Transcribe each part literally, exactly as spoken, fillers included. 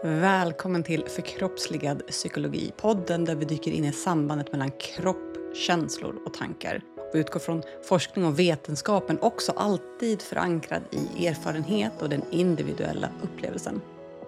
Välkommen till Förkroppsligad psykologi, podden där vi dyker in i sambandet mellan kropp, känslor och tankar. Vi utgår från forskning och vetenskap, men också alltid förankrad i erfarenhet och den individuella upplevelsen.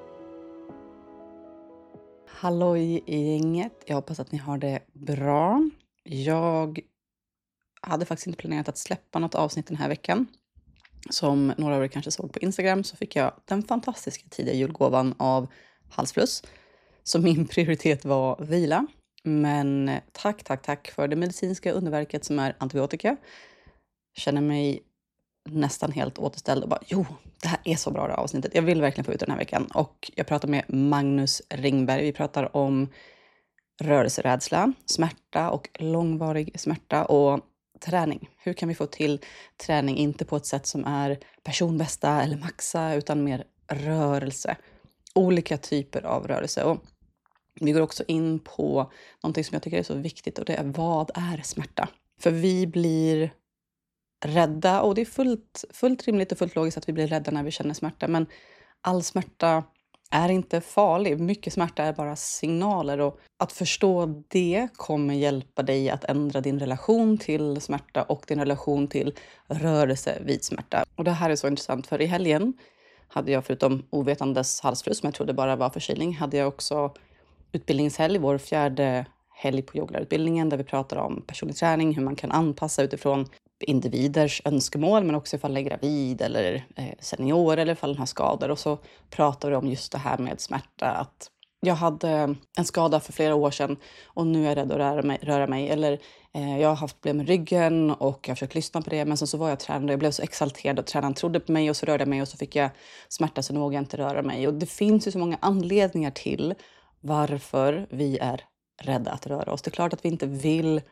Halloj gänget, jag hoppas att ni har det bra. Jag hade faktiskt inte planerat att släppa något avsnitt den här veckan. Som några av er kanske såg på Instagram så fick jag den fantastiska tidiga julgåvan av halsfluss. Så min prioritet var vila. Men tack, tack, tack för det medicinska underverket som är antibiotika. Jag känner mig nästan helt återställd och bara, jo, det här är så bra det här avsnittet. Jag vill verkligen få ut den här veckan. Och jag pratar med Magnus Ringberg. Vi pratar om rörelserädsla, smärta och långvarig smärta och träning. Hur kan vi få till träning inte på ett sätt som är personbästa eller maxa utan mer rörelse. Olika typer av rörelse. Och vi går också in på någonting som jag tycker är så viktigt och det är vad är smärta? För vi blir rädda och det är fullt, fullt rimligt och fullt logiskt att vi blir rädda när vi känner smärta. Men all smärta är inte farlig. Mycket smärta är bara signaler och att förstå det kommer hjälpa dig att ändra din relation till smärta och din relation till rörelse vid smärta. Och det här är så intressant för i helgen hade jag förutom ovetandes halsfluss som jag trodde bara var förkylning hade jag också utbildningshelg, vår fjärde helg på yogalärarutbildningen där vi pratar om personlig träning, hur man kan anpassa utifrån individers önskemål men också ifall man är gravid eller senior eller ifall man har skador. Och så pratar vi om just det här med smärta. Att jag hade en skada för flera år sedan och nu är jag rädd att röra mig. Röra mig. Eller eh, jag har haft problem med ryggen och jag har försökt lyssna på det. Men sen så var jag tränare och jag blev så exalterad och tränaren trodde på mig och så rörde jag mig och så fick jag smärta så nu vågade jag inte röra mig. Och det finns ju så många anledningar till varför vi är rädda att röra oss. Det är klart att vi inte vill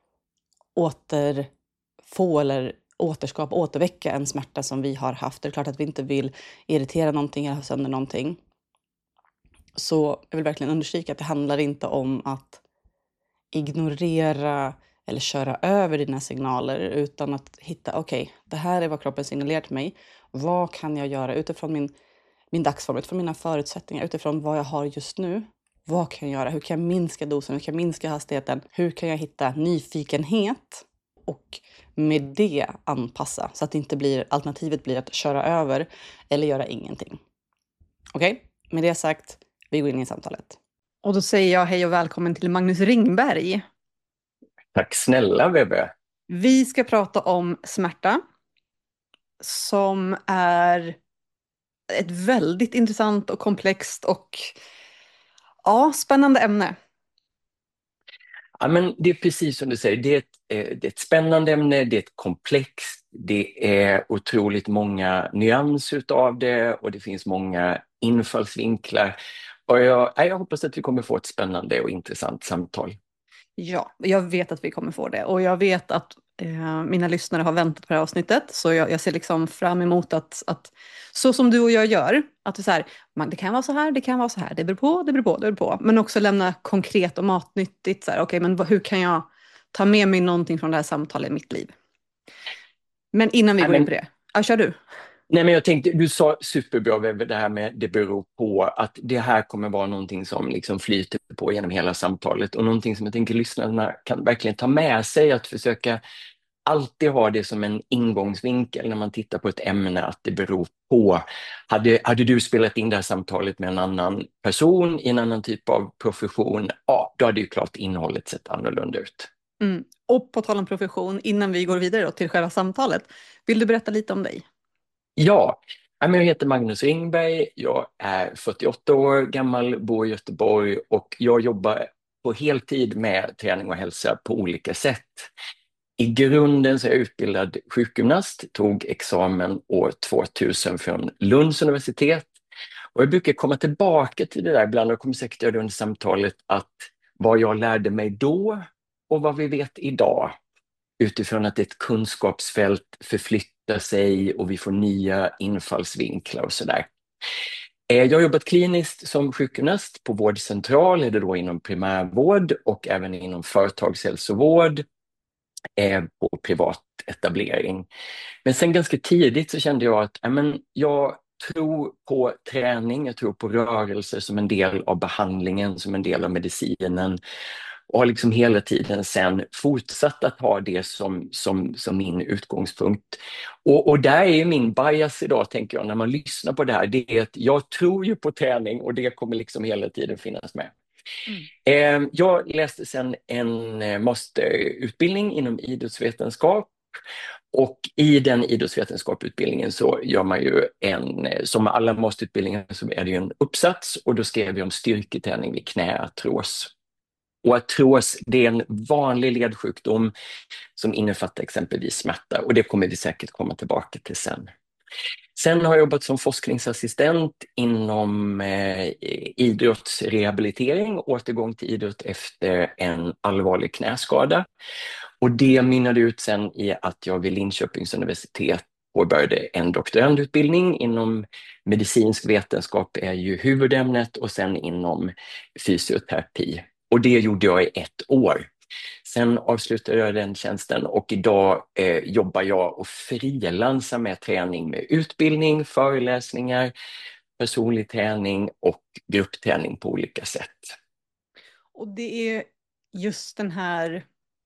åter få eller återskapa, återväcka en smärta som vi har haft. Det är klart att vi inte vill irritera någonting eller ha sönder någonting. Så jag vill verkligen understryka att det handlar inte om att ignorera eller köra över dina signaler utan att hitta, okej, okay, det här är vad kroppen signalerar till mig. Vad kan jag göra utifrån min, min dagsform, utifrån mina förutsättningar, utifrån vad jag har just nu? Vad kan jag göra? Hur kan jag minska dosen? Hur kan jag minska hastigheten? Hur kan jag hitta nyfikenhet? Och med det anpassa så att det inte blir, alternativet blir att köra över eller göra ingenting. Okej, okay? Med det sagt, vi går in i samtalet. Och då säger jag hej och välkommen till Magnus Ringberg. Tack snälla Bebe. Vi ska prata om smärta som är ett väldigt intressant och komplext och ja, spännande ämne. Ja, men det är precis som du säger, det är, ett, det är ett spännande ämne, det är ett komplext, det är otroligt många nyanser av det och det finns många infallsvinklar. Och jag, jag hoppas att vi kommer få ett spännande och intressant samtal. Ja, jag vet att vi kommer få det och jag vet att eh, mina lyssnare har väntat på det här avsnittet så jag, jag ser liksom fram emot att, att så som du och jag gör, att det, så här, man, det kan vara så här, det kan vara så här, det beror på, det beror på, det beror på, men också lämna konkret och matnyttigt, så här, okej, men hur kan jag ta med mig någonting från det här samtalet i mitt liv? Men innan vi Nej, går men, in på det, ja, kör du. Nej, men jag tänkte, du sa superbra Bebe, det här med det beror på att det här kommer vara någonting som liksom flyter på genom hela samtalet och någonting som jag tänker lyssnarna kan verkligen ta med sig att försöka alltid ha det som en ingångsvinkel när man tittar på ett ämne att det beror på. Hade, hade du spelat in det här samtalet med en annan person i en annan typ av profession, ja, då hade ju klart innehållet sett annorlunda ut. Mm. Och på tal om profession, innan vi går vidare då till själva samtalet, vill du berätta lite om dig? Ja, jag heter Magnus Ringberg, jag är fyrtioåtta år gammal, bor i Göteborg och jag jobbar på heltid med träning och hälsa på olika sätt. I grunden så är jag utbildad sjukgymnast, tog examen år tvåtusen från Lunds universitet. Och jag brukar komma tillbaka till det där ibland, och jag kommer säkert göra det under samtalet, att vad jag lärde mig då och vad vi vet idag. Utifrån att ett kunskapsfält förflyttar sig och vi får nya infallsvinklar och sådär. Jag har jobbat kliniskt som sjukgymnast på vårdcentral, är det då inom primärvård och även inom företagshälsovård. På privat etablering. Men sen ganska tidigt så kände jag att ja, men jag tror på träning, jag tror på rörelse som en del av behandlingen, som en del av medicinen. Och har liksom hela tiden sen fortsatt att ha det som, som, som min utgångspunkt. Och, och där är min bias idag, tänker jag, när man lyssnar på det här. Det är att jag tror ju på träning och det kommer liksom hela tiden finnas med. Mm. Eh, Jag läste sen en eh, masterutbildning inom idrottsvetenskap. Och i den idrottsvetenskapsutbildningen så gör man ju en, eh, som med alla masterutbildningar så är det ju en uppsats, och då skrev jag om styrketräning vid knäartros. Och artros, det är en vanlig ledsjukdom som innefattar exempelvis smärta, och det kommer vi säkert komma tillbaka till sen. Sen har jag jobbat som forskningsassistent inom eh, idrottsrehabilitering, återgång till idrott efter en allvarlig knäskada. Och det mynnade ut sen i att jag vid Linköpings universitet påbörjade en doktorandutbildning inom medicinsk vetenskap, är ju huvudämnet, och sen inom fysioterapi. Och det gjorde jag i ett år. Sen avslutade jag den tjänsten, och idag eh, jobbar jag och frilansar med träning, med utbildning, föreläsningar, personlig träning och gruppträning på olika sätt. Och det är just den här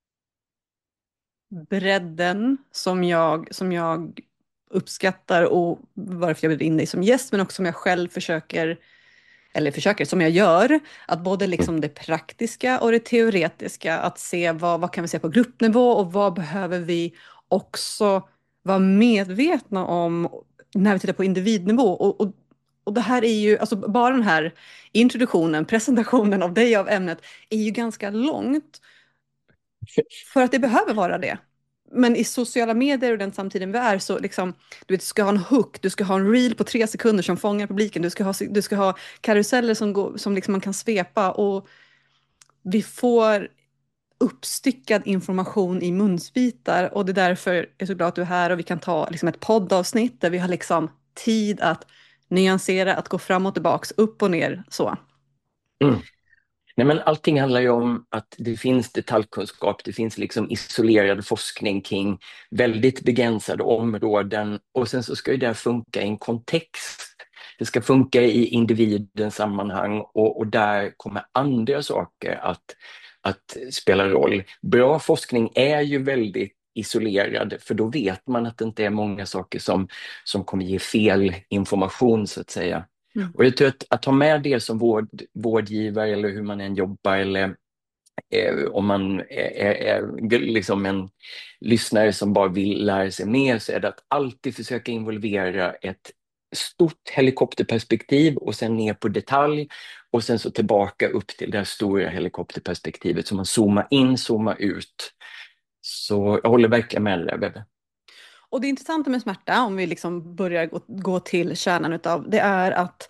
bredden som jag, som jag uppskattar, och varför jag bjuder in dig som gäst, men också som jag själv försöker, eller försöker, som jag gör, att både liksom det praktiska och det teoretiska, att se vad, vad kan vi se på gruppnivå och vad behöver vi också vara medvetna om när vi tittar på individnivå. Och, och, och det här är ju, alltså bara den här introduktionen, presentationen av dig av ämnet är ju ganska långt, för att det behöver vara det. Men i sociala medier och den samtiden vi är, så liksom, du vet, du ska ha en hook, du ska ha en reel på tre sekunder som fångar publiken, du ska ha, du ska ha karuseller som, går, som liksom man kan svepa, och vi får uppstyckad information i munsbitar, och det är därför jag är så glad att du är här och vi kan ta liksom ett poddavsnitt där vi har liksom tid att nyansera, att gå fram och tillbaks, upp och ner så. Mm. Nej, men allting handlar ju om att det finns detaljkunskap, det finns liksom isolerad forskning kring väldigt begränsade områden, och sen så ska ju det funka i en kontext. Det ska funka i individens sammanhang, och, och där kommer andra saker att, att spela roll. Bra forskning är ju väldigt isolerad, för då vet man att det inte är många saker som, som kommer ge fel information, så att säga. Mm. Och jag tror att, att ha med det som vård, vårdgivare, eller hur man än jobbar, eller eh, om man är, är, är liksom en lyssnare som bara vill lära sig mer, så är det att alltid försöka involvera ett stort helikopterperspektiv och sen ner på detalj, och sen så tillbaka upp till det här stora helikopterperspektivet, så man zoomar in, zoomar ut. Så jag håller verkligen med dig där, Bebbe. Och det intressanta med smärta, om vi liksom börjar gå, gå till kärnan utav, det är att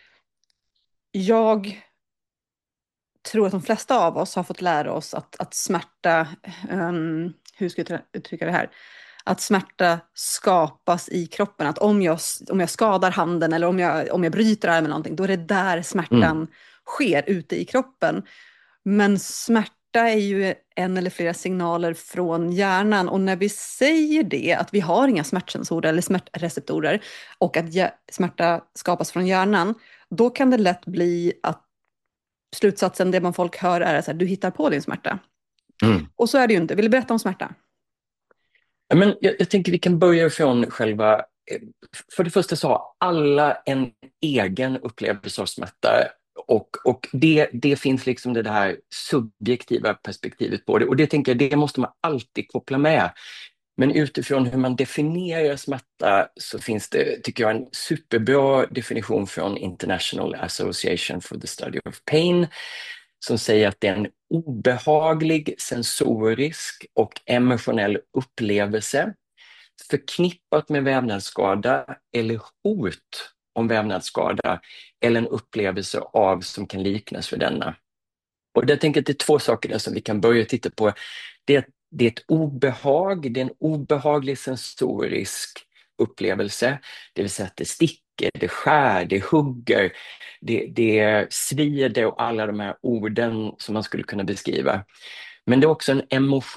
jag tror att de flesta av oss har fått lära oss att, att smärta, um, hur ska jag uttrycka det här? Att smärta skapas i kroppen. Att om jag, om jag skadar handen eller om jag, om jag bryter armen eller någonting, då är det där smärtan Mm. sker ute i kroppen. Men smärta är ju en eller flera signaler från hjärnan, och när vi säger det, att vi har inga smärtsensorer eller smärtreceptorer, och att smärta skapas från hjärnan, då kan det lätt bli att slutsatsen, det man folk hör, är att du hittar på din smärta. Mm. Och så är det ju inte. Vill du berätta om smärta? Ja, men jag, jag tänker vi kan börja från själva, eh, för det första så har alla en egen upplevelse av smärta, och, och det, det finns liksom det här subjektiva perspektivet på det, och det tänker jag, det måste man alltid koppla med. Men utifrån hur man definierar smärta så finns det, tycker jag, en superbra definition från International Association for the Study of Pain, som säger att det är en obehaglig sensorisk och emotionell upplevelse förknippat med vävnadsskada eller hot om vävnadsskada, eller en upplevelse av som kan liknas för denna. Och jag tänker att det är två saker där som vi kan börja titta på. Det är, det är ett obehag, det är en obehaglig sensorisk upplevelse, det vill säga att det sticker, det skär, det hugger, det, det svider, och alla de här orden som man skulle kunna beskriva. Men det är också en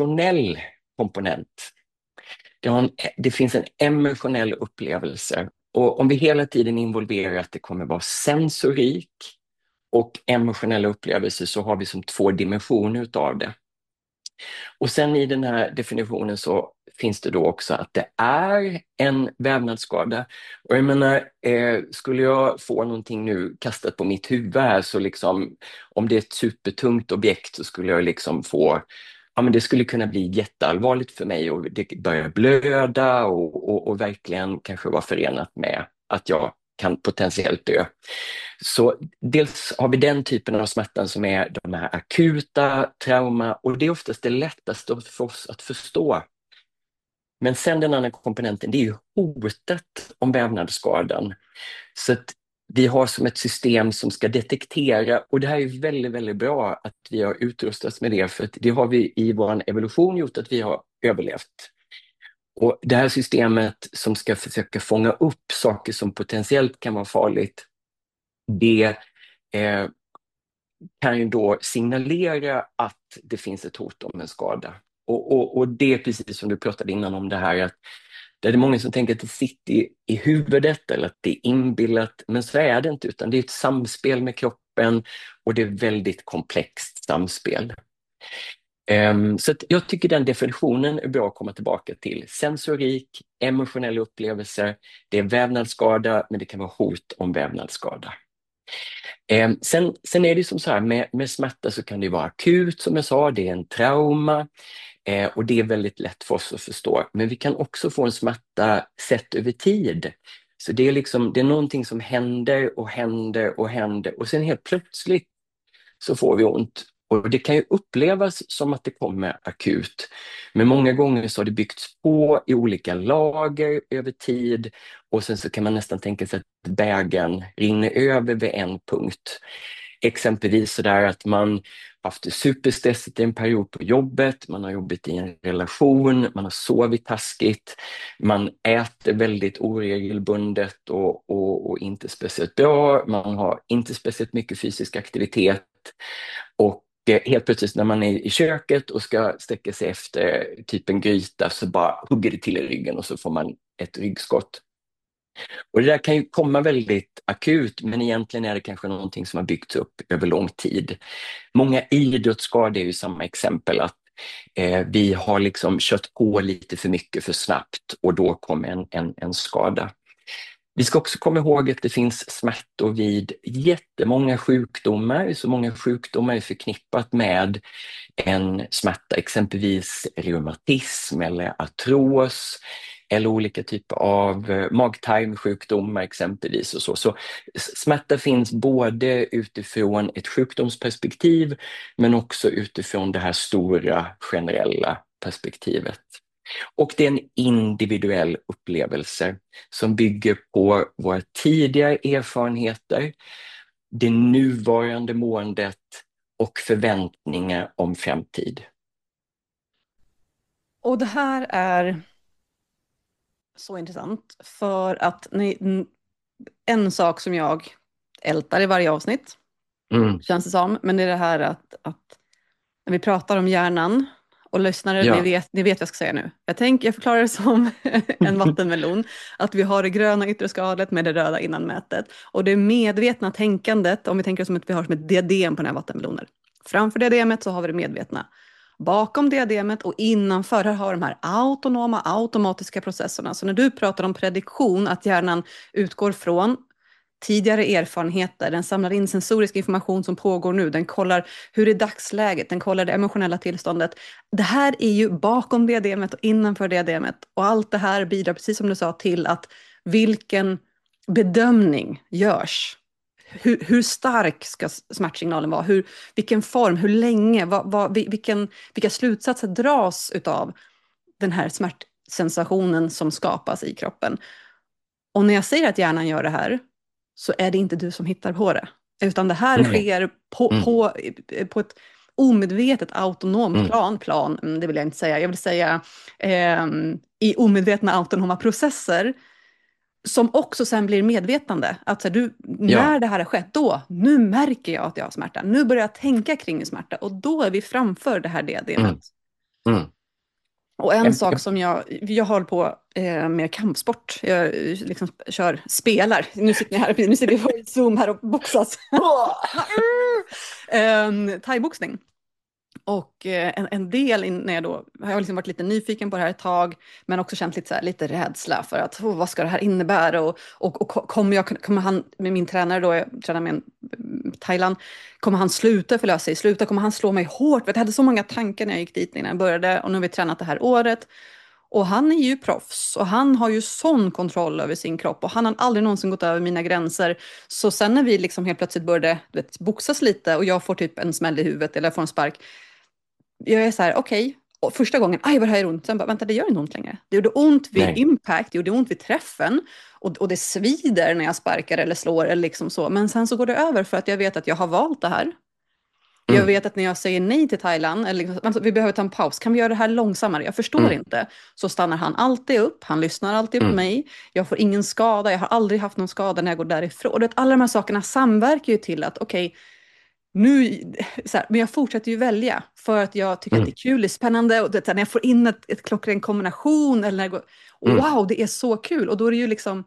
emotionell komponent. Det, har en, det finns en emotionell upplevelse, Och om vi hela tiden involverar att det kommer vara sensorik och emotionella upplevelser, så har vi som två dimensioner utav det. Och sen i den här definitionen så finns det då också att det är en vävnadsskada. Och jag menar, eh, skulle jag få någonting nu kastat på mitt huvud här, så liksom, om det är ett supertungt objekt, så skulle jag liksom få, ja men det skulle kunna bli jätteallvarligt för mig och det börjar blöda och, och, och verkligen kanske vara förenat med att jag kan potentiellt dö. Så dels har vi den typen av smärtan som är de här akuta trauma, och det är oftast det lättaste för oss att förstå. Men sen den andra komponenten, det är ju hotet om vävnadsskadan. Så att vi har som ett system som ska detektera, och det här är väldigt, väldigt bra att vi har utrustats med det, för att det har vi i vår evolution gjort att vi har överlevt. Och det här systemet som ska försöka fånga upp saker som potentiellt kan vara farligt, det eh, kan ju då signalera att det finns ett hot om en skada. Och, och, och det är precis som du pratade innan om det här, att det är många som tänker att det sitter i, i huvudet eller att det är inbillat, men så är det inte, utan det är ett samspel med kroppen och det är väldigt komplext samspel. Um, så att jag tycker den definitionen är bra att komma tillbaka till. Sensorik, emotionella upplevelser, det är vävnadsskada, men det kan vara hot om vävnadsskada. Eh, sen, sen är det som så här, med, med smärta så kan det vara akut, som jag sa, det är en trauma eh, och det är väldigt lätt för oss att förstå. Men vi kan också få en smärta sett över tid. Så det är, liksom, det är någonting som händer och händer och händer och sen helt plötsligt så får vi ont. Och det kan ju upplevas som att det kommer akut, men många gånger så har det byggts på i olika lager över tid, och sen så kan man nästan tänka sig att bägaren rinner över vid en punkt. Exempelvis så där att man haft det superstressigt i en period på jobbet, man har jobbat i en relation, man har sovit taskigt, man äter väldigt oregelbundet och, och, och inte speciellt bra, man har inte speciellt mycket fysisk aktivitet, och helt plötsligt när man är i köket och ska sträcka sig efter typ en gryta, så bara hugger det till i ryggen och så får man ett ryggskott. Och det där kan ju komma väldigt akut, men egentligen är det kanske någonting som har byggts upp över lång tid. Många idrottsskador är ju samma exempel, att eh, vi har liksom kört på lite för mycket för snabbt och då kommer en, en, en skada. Vi ska också komma ihåg att det finns smärtor vid jättemånga sjukdomar. Så många sjukdomar är förknippat med en smärta, exempelvis reumatism eller artros eller olika typer av mag-tarmsjukdomar exempelvis. Och så. Så smärta finns både utifrån ett sjukdomsperspektiv men också utifrån det här stora generella perspektivet. Och det är en individuell upplevelse som bygger på våra tidigare erfarenheter, det nuvarande måendet och förväntningar om framtid. Och det här är så intressant, för att ni, en sak som jag ältar i varje avsnitt, Mm. känns det som, men det är det här att, att när vi pratar om hjärnan, och lyssnare, Ja. ni, vet, ni vet vad jag ska säga nu. Jag tänker, jag förklarar det som en vattenmelon, att vi har det gröna yttre skalet med det röda innanmätet. Och det medvetna tänkandet, om vi tänker oss som att vi har som ett diadem på den här vattenmelonen. Framför diademet så har vi det medvetna. Bakom diademet och innanför här har de här autonoma, automatiska processerna. Så när du pratar om prediktion, att hjärnan utgår från tidigare erfarenheter, den samlar in sensorisk information som pågår nu, den kollar hur är dagsläget, den kollar det emotionella tillståndet. Det här är ju bakom diademet och innanför diademet, och allt det här bidrar, precis som du sa, till att vilken bedömning görs. Hur, hur stark ska smärtsignalen vara? Hur, vilken form? Hur länge? Vad, vad, vilken, vilka slutsatser dras utav den här smärtsensationen som skapas i kroppen? Och när jag säger att hjärnan gör det här, så är det inte du som hittar på det. Utan det här Nej. sker på, Mm. på, på ett omedvetet autonomt Mm. plan. plan. Det vill jag inte säga. Jag vill säga eh, i omedvetna autonoma processer. Som också sen blir medvetande. Att så här, du, när Ja. det här har skett, då, nu märker jag att jag har smärta. Nu börjar jag tänka kring smärta. Och då är vi framför det här diademet. Mm. Mm. Och en Jag, sak jag, som jag, jag håller på eh, med kampsport, jag eh, liksom kör, spelar, nu sitter ni här, nu sitter vi på Zoom här och boxas. um, thaiboxning. Och eh, en, en del in, när jag då, har jag liksom varit lite nyfiken på det här ett tag, men också känt lite, så här, lite rädsla för att oh, vad ska det här innebära? Och, och, och kommer, jag, kommer han, med min tränare då, jag tränar med en mm, Thailand, kommer han sluta förlösa sig? Sluta, kommer han slå mig hårt? Vet, jag hade så många tankar när jag gick dit innan jag började och nu har vi tränat det här året. Och han är ju proffs och han har ju sån kontroll över sin kropp och han har aldrig någonsin gått över mina gränser. Så sen när vi liksom helt plötsligt började du vet, boxas lite och jag får typ en smäll i huvudet eller jag får en spark, jag är så här, okej. Och första gången, aj vad det här gör ont. Sen bara, vänta det gör inte ont längre. Det gjorde ont vid nej. impact, det gjorde ont vid träffen. Och, och det svider när jag sparkar eller slår eller liksom så. Men sen så går det över för att jag vet att jag har valt det här. Jag Mm, vet att när jag säger nej till Thailand, eller liksom, "Vänta, vi behöver ta en paus, kan vi göra det här långsammare? Jag förstår mm, inte." Så stannar han alltid upp, han lyssnar alltid på mm, mig. Jag får ingen skada, jag har aldrig haft någon skada när jag går därifrån. Och det, alla de här sakerna samverkar ju till att, okej, nu, så här, men jag fortsätter ju välja för att jag tycker att det mm, är kul, det är spännande och det, när jag får in ett, ett klockren kombination eller när det går, mm. wow, det är så kul och då är det ju liksom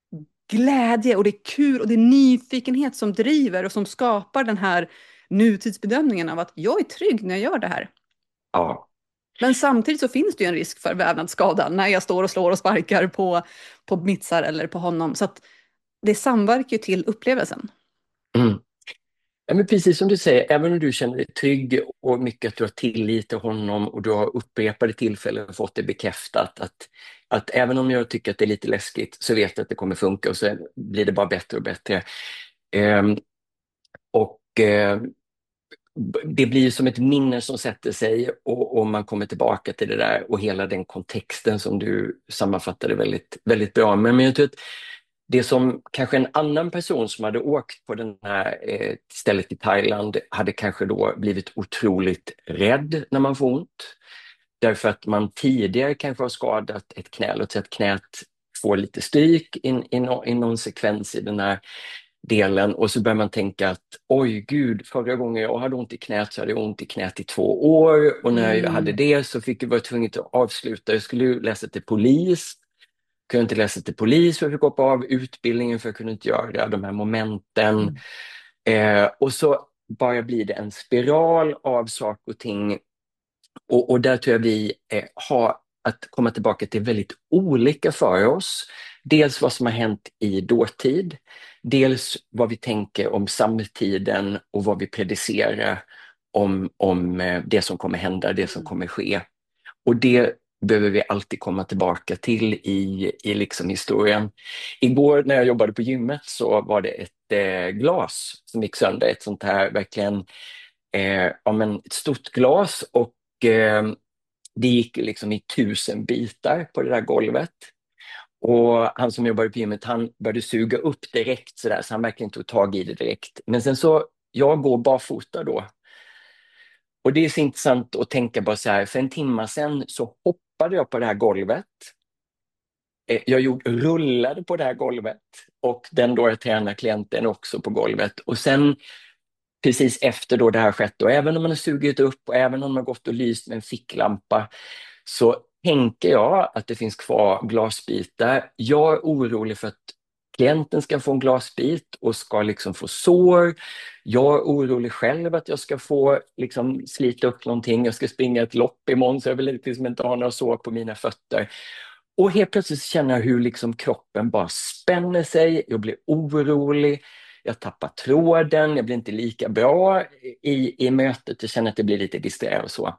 glädje och det är kul och det är nyfikenhet som driver och som skapar den här nutidsbedömningen av att jag är trygg när jag gör det här. Ja. Men samtidigt så finns det ju en risk för vävnadsskada när jag står och slår och sparkar på, på mittsar eller på honom. Så att det samverkar ju till upplevelsen. Mm. Ja, men precis som du säger, även om du känner dig trygg och mycket att du har tillit till honom och du har upprepade tillfällen fått det bekräftat att, att även om jag tycker att det är lite läskigt så vet jag att det kommer funka och så blir det bara bättre och bättre. Ehm, och eh, det blir som ett minne som sätter sig och, och man kommer tillbaka till det där och hela den kontexten som du sammanfattade väldigt, väldigt bra. Men, men jag tror att det som kanske en annan person som hade åkt på den här eh, stället i Thailand hade kanske då blivit otroligt rädd när man får ont. Därför att man tidigare kanske har skadat ett knä, låt säga att knät får lite stryk i, i, no, i någon sekvens i den här delen och så börjar man tänka att oj gud, förra gången jag hade ont i knät så hade jag ont i knät i två år och när jag hade Mm. det så fick jag vara tvungen att avsluta. Jag skulle ju läsa till polis, kunde inte läsa till polis för att jag fick hoppa av utbildningen för jag kunde inte göra de här momenten. Mm. Eh, och så bara blir det en spiral av saker och ting och, och där tror jag vi eh, har att komma tillbaka till väldigt olika för oss. Dels vad som har hänt i dåtid, dels vad vi tänker om samtiden och vad vi predicerar om, om eh, det som kommer hända, det som Mm. kommer ske. Och det behöver vi alltid komma tillbaka till i, i liksom historien. Igår när jag jobbade på gymmet så var det ett eh, glas som gick sönder, ett sånt här verkligen eh, ja, men ett stort glas och eh, det gick liksom i tusen bitar på det där golvet. Och han som jobbade på gymmet, han började suga upp direkt sådär, så han verkligen tog tag i det direkt. Men sen så, jag går barfota då. Och det är så intressant att tänka bara så här, för en timme sedan så hoppade jag på det här golvet. Eh, Jag gjorde, rullade på det här golvet och den då jag tränar klienten också på golvet. Och sen precis efter då det här skett och även om man har sugit upp och även om man har gått och lyst med en ficklampa så tänker jag att det finns kvar glasbitar. Jag är orolig för att klienten ska få en glasbit och ska liksom få sår. Jag är orolig själv att jag ska få liksom slita upp någonting. Jag ska springa ett lopp imorgon så jag vill liksom inte ha några sår på mina fötter. Och helt plötsligt känner jag hur liksom kroppen bara spänner sig. Jag blir orolig. Jag tappar tråden. Jag blir inte lika bra i, i mötet. Jag känner att det blir lite disträ och så.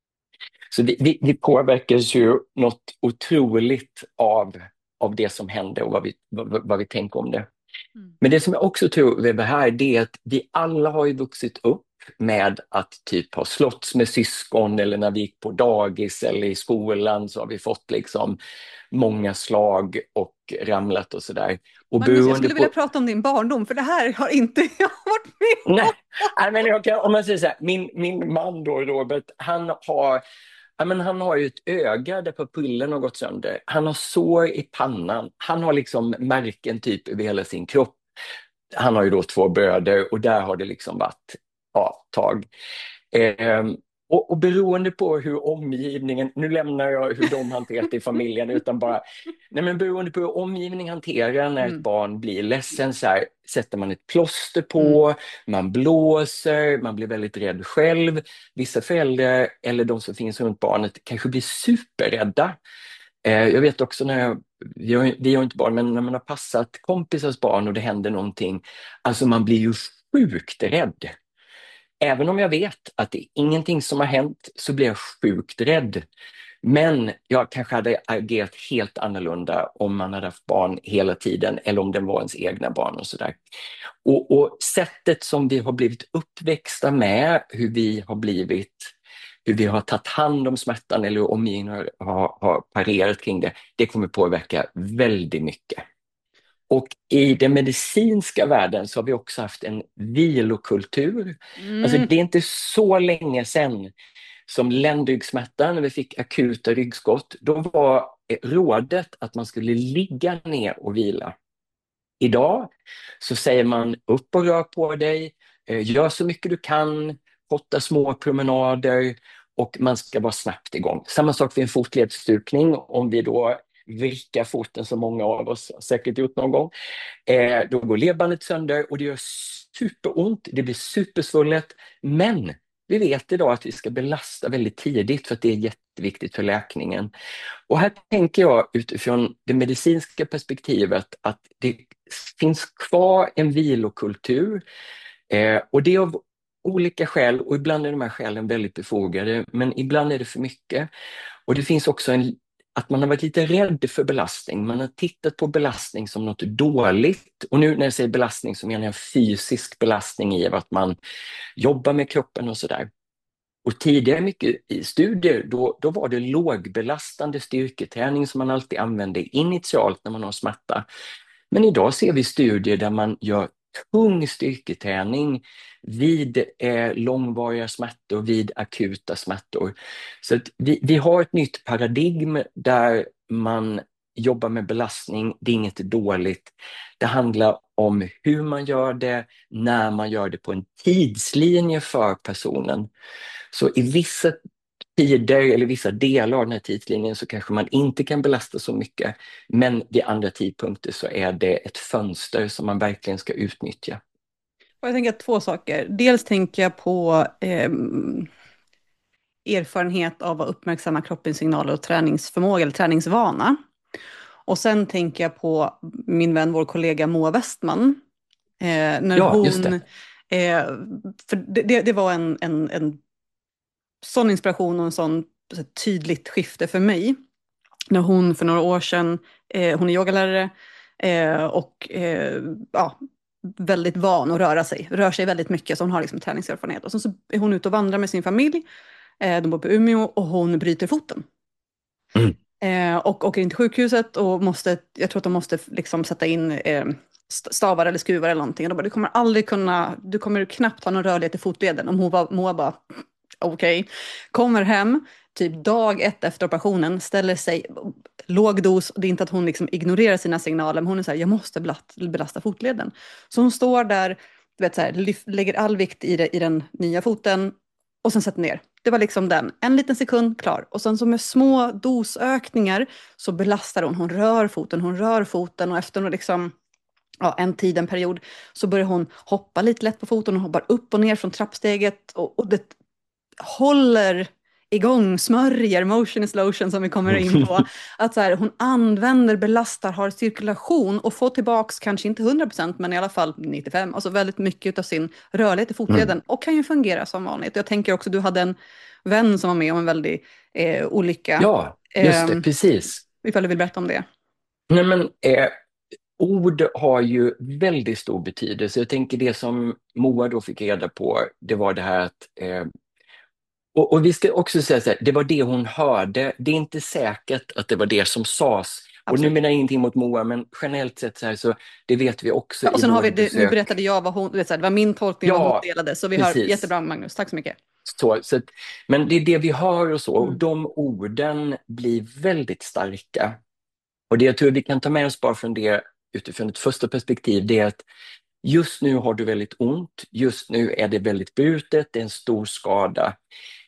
Så vi, vi, vi påverkas ju något otroligt av, av det som händer och vad vi, vad, vad vi tänker om det. Mm. Men det som jag också tror är det här, det är att vi alla har ju vuxit upp med att typ ha slåtts med syskon eller när vi gick på dagis eller i skolan så har vi fått liksom många slag och ramlat och sådär. Och Magnus, jag beroende skulle vilja på... prata om din barndom, för det här har inte jag varit med Nej, om. nej, men jag kan, om man säger så här, min, min man då, Robert, han har, ja, men han har ju ett öga där pupillen har gått sönder. Han har sår i pannan. Han har liksom märken typ över hela sin kropp. Han har ju då två bröder och där har det liksom varit ja, tag. Eh, Och, och beroende på hur omgivningen, nu lämnar jag hur de hanterat det i familjen, utan bara, nej men beroende på hur omgivningen hanterar när ett Mm. barn blir ledsen, så här, sätter man ett plåster Mm. på, man blåser, man blir väldigt rädd själv. Vissa föräldrar, eller de som finns runt barnet, kanske blir superrädda. Eh, jag vet också när jag, vi har, vi har inte barn, men när man har passat kompisars barn och det händer någonting, alltså man blir ju sjukt rädd. Även om jag vet att det är ingenting som har hänt, så blir jag sjukt rädd. Men jag kanske hade agerat helt annorlunda om man hade haft barn hela tiden, eller om det var ens egna barn och sådär. Och, och sättet som vi har blivit uppväxta med, hur vi har blivit, hur vi har tagit hand om smärtan eller hur omgivningen har, har, har parerat kring det, det kommer påverka väldigt mycket. Och i den medicinska världen så har vi också haft en vilokultur. Alltså Mm. det är inte så länge sedan som ländryggsmärta, när vi fick akuta ryggskott, då var rådet att man skulle ligga ner och vila. Idag så säger man upp och rör på dig, eh, gör så mycket du kan, korta små promenader och man ska vara snabbt igång. Samma sak vid en fotledsstukning, om vi då vrickar foten som många av oss har säkert gjort någon gång. Eh, då går ledbandet sönder och det gör superont, det blir supersvullet, men vi vet idag att vi ska belasta väldigt tidigt för att det är jätteviktigt för läkningen. Och här tänker jag utifrån det medicinska perspektivet att det finns kvar en vilokultur, eh, och det är av olika skäl, och ibland är de här skälen väldigt befogade, men ibland är det för mycket. Och det finns också en, att man har varit lite rädd för belastning. Man har tittat på belastning som något dåligt. Och nu när jag säger belastning så menar jag fysisk belastning i att man jobbar med kroppen och sådär. Och tidigare mycket i studier, då, då var det lågbelastande styrketräning som man alltid använde initialt när man har smärta. Men idag ser vi studier där man gör tung styrketräning vid eh, långvariga smärtor, vid akuta smärtor. Så att vi, vi har ett nytt paradigm där man jobbar med belastning, det är inget dåligt. Det handlar om hur man gör det, när man gör det på en tidslinje för personen. Så i vissa tider eller vissa delar av den här tidslinjen så kanske man inte kan belasta så mycket, men vid andra tidpunkter så är det ett fönster som man verkligen ska utnyttja. Och jag tänker två saker. Dels tänker jag på eh, erfarenhet av att uppmärksamma kroppens signaler och träningsförmåga eller träningsvana. Och sen tänker jag på min vän, vår kollega Moa Westman. Eh, när Ja, just hon, det. eh, för det, det det var en, en, en sån inspiration och en sån så här, tydligt skifte för mig. När hon för några år sedan, eh, hon är yogalärare eh, och eh, ja, väldigt van att röra sig. Rör sig väldigt mycket, så hon har liksom träningserfarenhet. Och sen så är hon ute och vandrar med sin familj. Eh, de bor på Umeå och hon bryter foten. Mm. Eh, och åker in till sjukhuset och måste, jag tror att de måste liksom sätta in eh, st- stavar eller skruvar eller någonting. Och de bara, du kommer aldrig kunna, du kommer knappt ha någon rörlighet i fotleden. Och Moa, Moa bara, okej. Okay. Kommer hem, typ dag ett efter operationen, ställer sig, låg dos. Det är inte att hon liksom ignorerar sina signaler, men hon är så här, jag måste belasta, belasta fotleden. Så hon står där, du vet så här, lyf, lägger all vikt i, det, i den nya foten och sen sätter ner. Det var liksom den. En liten sekund, klar. Och sen så med små dosökningar så belastar hon. Hon rör foten, hon rör foten och efter liksom, ja, en tid, en period, så börjar hon hoppa lite lätt på foten. Hon hoppar upp och ner från trappsteget och, och det håller igång, smörjer, motion is lotion som vi kommer in på. Att så här, hon använder, belastar, har cirkulation och får tillbaks kanske inte hundra procent men i alla fall nittiofem, alltså väldigt mycket av sin rörlighet i fotleden Mm. och kan ju fungera som vanligt. Jag tänker också, du hade en vän som var med om en väldig eh, olycka. Ja, just Eh, det, precis. ifall du vill berätta om det. Nej, men, eh, ord har ju väldigt stor betydelse. Jag tänker det som Moa då fick reda på, det var det här att eh, Och, och vi ska också säga så här, det var det hon hörde. Det är inte säkert att det var det som sades. Och nu Absolut. menar jag ingenting mot Moa, men generellt sett så här, så det vet vi också Ja, och i sen har våra vi, det, nu besök. berättade jag vad hon, du vet, så här, det var min tolkning av vad hon Ja, delade, så vi har precis. jättebra Magnus, tack så mycket. Så, så, att- men det är det vi hör och så. Och Mm. de orden blir väldigt starka. Och det jag tror vi kan ta med oss bara från det utifrån ett första perspektiv, det är att just nu har du väldigt ont. Just nu är det väldigt brutet, det är en stor skada.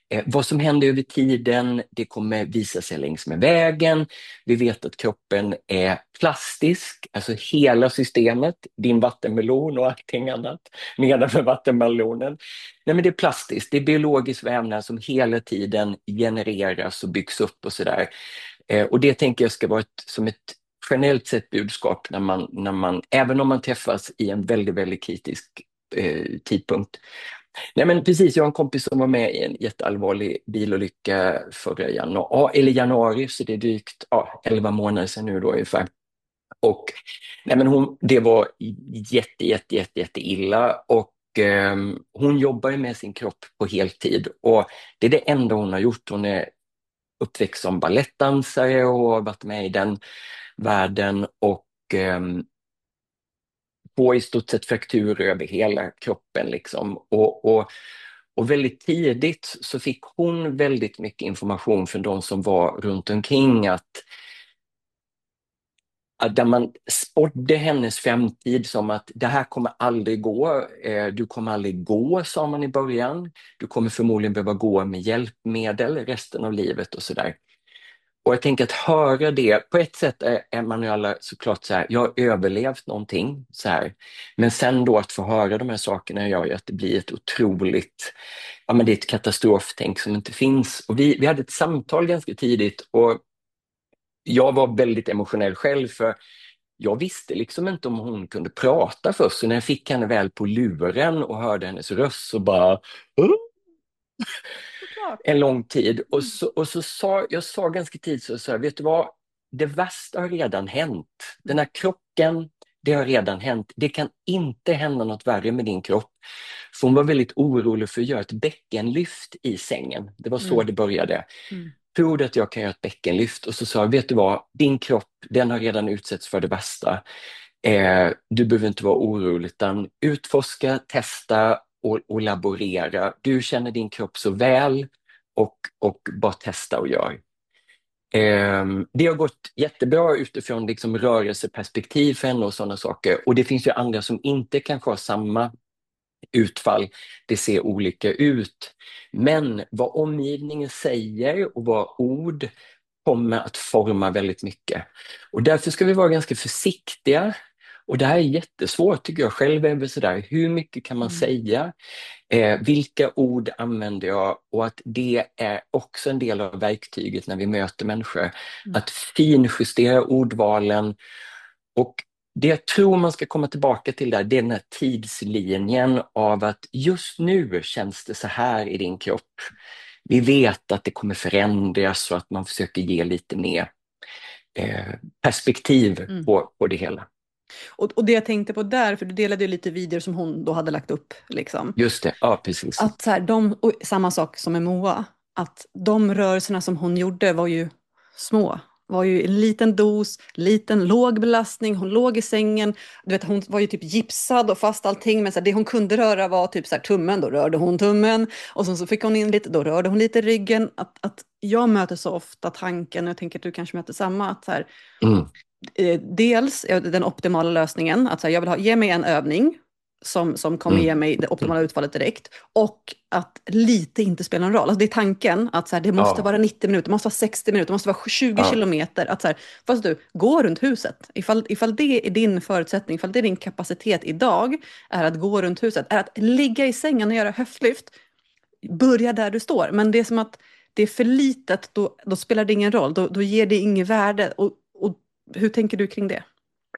Eh, vad som händer över tiden, det kommer visa sig längs med vägen. Vi vet att kroppen är plastisk, alltså hela systemet, din vattenmelon och allting annat nedanför vattenmelonen. Nej, men det är plastiskt, det är biologisk vävnad som hela tiden genereras och byggs upp och sådär. Eh, och det tänker jag ska vara ett, som ett generellt sett budskap när man, när man, även om man träffas i en väldigt, väldigt kritisk eh, tidpunkt. Nej, men precis, jag har en kompis som var med i en jätteallvarlig bilolycka förra januari, eller januari, så det är drygt ja, elva månader sedan nu då ungefär. Och nej, men hon, det var jätte, jätte, jätte, jätte illa och eh, hon jobbar med sin kropp på heltid och det är det enda hon har gjort. Hon är uppväxt som balettdansare och har varit med i den världen och eh, på i stort sett frakturer över hela kroppen liksom. Och, och, och väldigt tidigt så fick hon väldigt mycket information från de som var runt omkring att, att där man spådde hennes framtid som att det här kommer aldrig gå, eh, du kommer aldrig gå, sa man i början. Du kommer förmodligen behöva gå med hjälpmedel resten av livet och sådär. Och jag tänker att höra det, på ett sätt är, är man ju alla såklart så här, jag har överlevt någonting så här. Men sen då att få höra de här sakerna gör ju att det blir ett otroligt, ja men det är ett katastroftänk som inte finns. Och vi, vi hade ett samtal ganska tidigt och jag var väldigt emotionell själv för jag visste liksom inte om hon kunde prata först. Så när jag fick henne väl på luren och hörde hennes röst så bara "Åh!" Såklart. en lång tid. Och så, och så sa jag sa ganska tidigt så, så här, vet du vad? Det värsta har redan hänt. Den här krocken, det har redan hänt. Det kan inte hända något värre med din kropp. För hon var väldigt orolig för att göra ett bäckenlyft i sängen. Det var så Mm. det började. Mm. Tror du att jag kan göra ett bäckenlyft? Och så sa jag, vet du vad? Din kropp, den har redan utsatts för det värsta. Eh, du behöver inte vara orolig utan utforska, testa och, och laborera. Du känner din kropp så väl och, och bara testa och gör. Eh, det har gått jättebra utifrån liksom rörelseperspektiv för henne och sådana saker. Och det finns ju andra som inte kanske har samma utfall. Det ser olika ut. Men vad omgivningen säger och vad ord kommer att forma väldigt mycket. Och därför ska vi vara ganska försiktiga. Och det här är jättesvårt tycker jag själv. Är väl sådär, hur mycket kan man Mm. säga? Eh, vilka ord använder jag? Och att det är också en del av verktyget när vi möter människor. Mm. Att finjustera ordvalen. Och det jag tror man ska komma tillbaka till där, det är den här tidslinjen av att just nu känns det så här i din kropp. Vi vet att det kommer förändras så att man försöker ge lite mer eh, perspektiv Mm. på, på det hela. Och, och det jag tänkte på där, för du delade ju lite videor som hon då hade lagt upp. Liksom. Just det, ja precis. Att så här, de, och samma sak som med Moa, att de rörelserna som hon gjorde var ju små. Var ju en liten dos, liten låg belastning, hon låg i sängen. Du vet, hon var ju typ gipsad och fast allting, men så här, det hon kunde röra var typ så här, tummen, då rörde hon tummen. Och sen så fick hon in lite, då rörde hon lite ryggen. Att, att jag möter så ofta tanken, och jag tänker att du kanske möter samma, att så här, Mm. eh, dels är den optimala lösningen, att så här, jag vill ha, ge mig en övning som, som kommer Mm. ge mig det optimala utfallet direkt. Och att lite inte spelar någon roll. Alltså det är tanken att så här, det måste Ja. vara nittio minuter, det måste vara sextio minuter, det måste vara tjugo Ja. kilometer. Att så här, fast du, gå runt huset. Ifall, ifall det är din förutsättning, ifall det är din kapacitet idag, är att gå runt huset, är att ligga i sängen och göra höftlyft, börja där du står. Men det är som att det är för litet, då, då spelar det ingen roll, då, då ger det inget värde. Och, och hur tänker du kring det?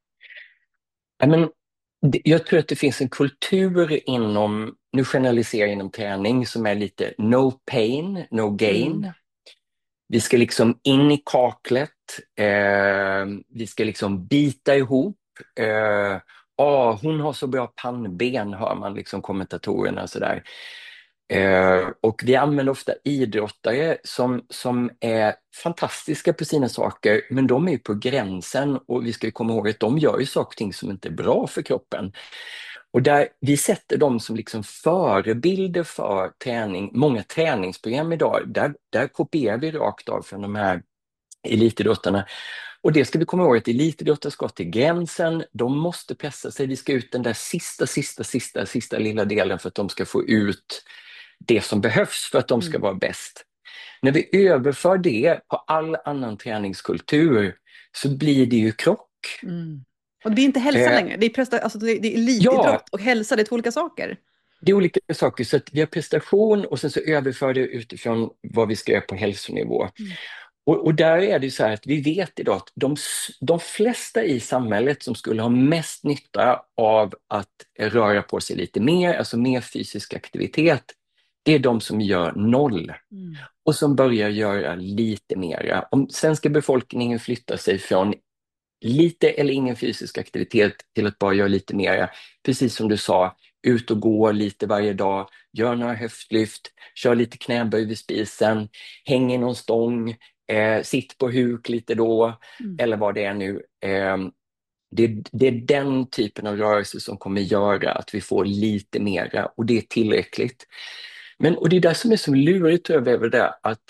Ja, men det- jag tror att det finns en kultur inom, nu generaliserar jag inom träning, som är lite no pain, no gain. Mm. Vi ska liksom in i kaklet, eh, vi ska liksom bita ihop. Eh, ah, hon har så bra pannben, hör man liksom kommentatorerna sådär. Eh, och vi använder ofta idrottare som, som är fantastiska på sina saker, men de är ju på gränsen och vi ska ju komma ihåg att de gör ju saker och ting som inte är bra för kroppen. Och där vi sätter dem som liksom förebilder för träning. Många träningsprogram idag, där, där kopierar vi rakt av från de här elitidrottarna. Och det ska vi komma ihåg att elitidrottare ska till gränsen, de måste pressa sig, vi ska ut den där sista, sista, sista, sista lilla delen för att de ska få ut det som behövs för att de ska Mm. vara bäst. När vi överför det på all annan träningskultur så blir det ju krock. Mm. Och det blir inte hälsa Eh, längre. Det är, presta, alltså det är, det är ja, elitidrott och hälsa, det är två olika saker. det är olika saker. Så att vi har prestation och sen så överför det utifrån vad vi ska göra på hälsonivå. Mm. Och, och där är det så här att vi vet idag att de, s- de flesta i samhället som skulle ha mest nytta av att röra på sig lite mer, alltså mer fysisk aktivitet, det är de som gör noll Mm. och som börjar göra lite mera. Om svenska befolkningen flyttar sig från lite eller ingen fysisk aktivitet till att bara göra lite mera, precis som du sa, ut och gå lite varje dag, gör några höftlyft, kör lite knäböj vid spisen, häng i någon stång, eh, sitt på huk lite då, Mm. eller vad det är nu. Eh, det, det är den typen av rörelse som kommer göra att vi får lite mera och det är tillräckligt. Men, och det är det som är så lurigt tror jag över det, att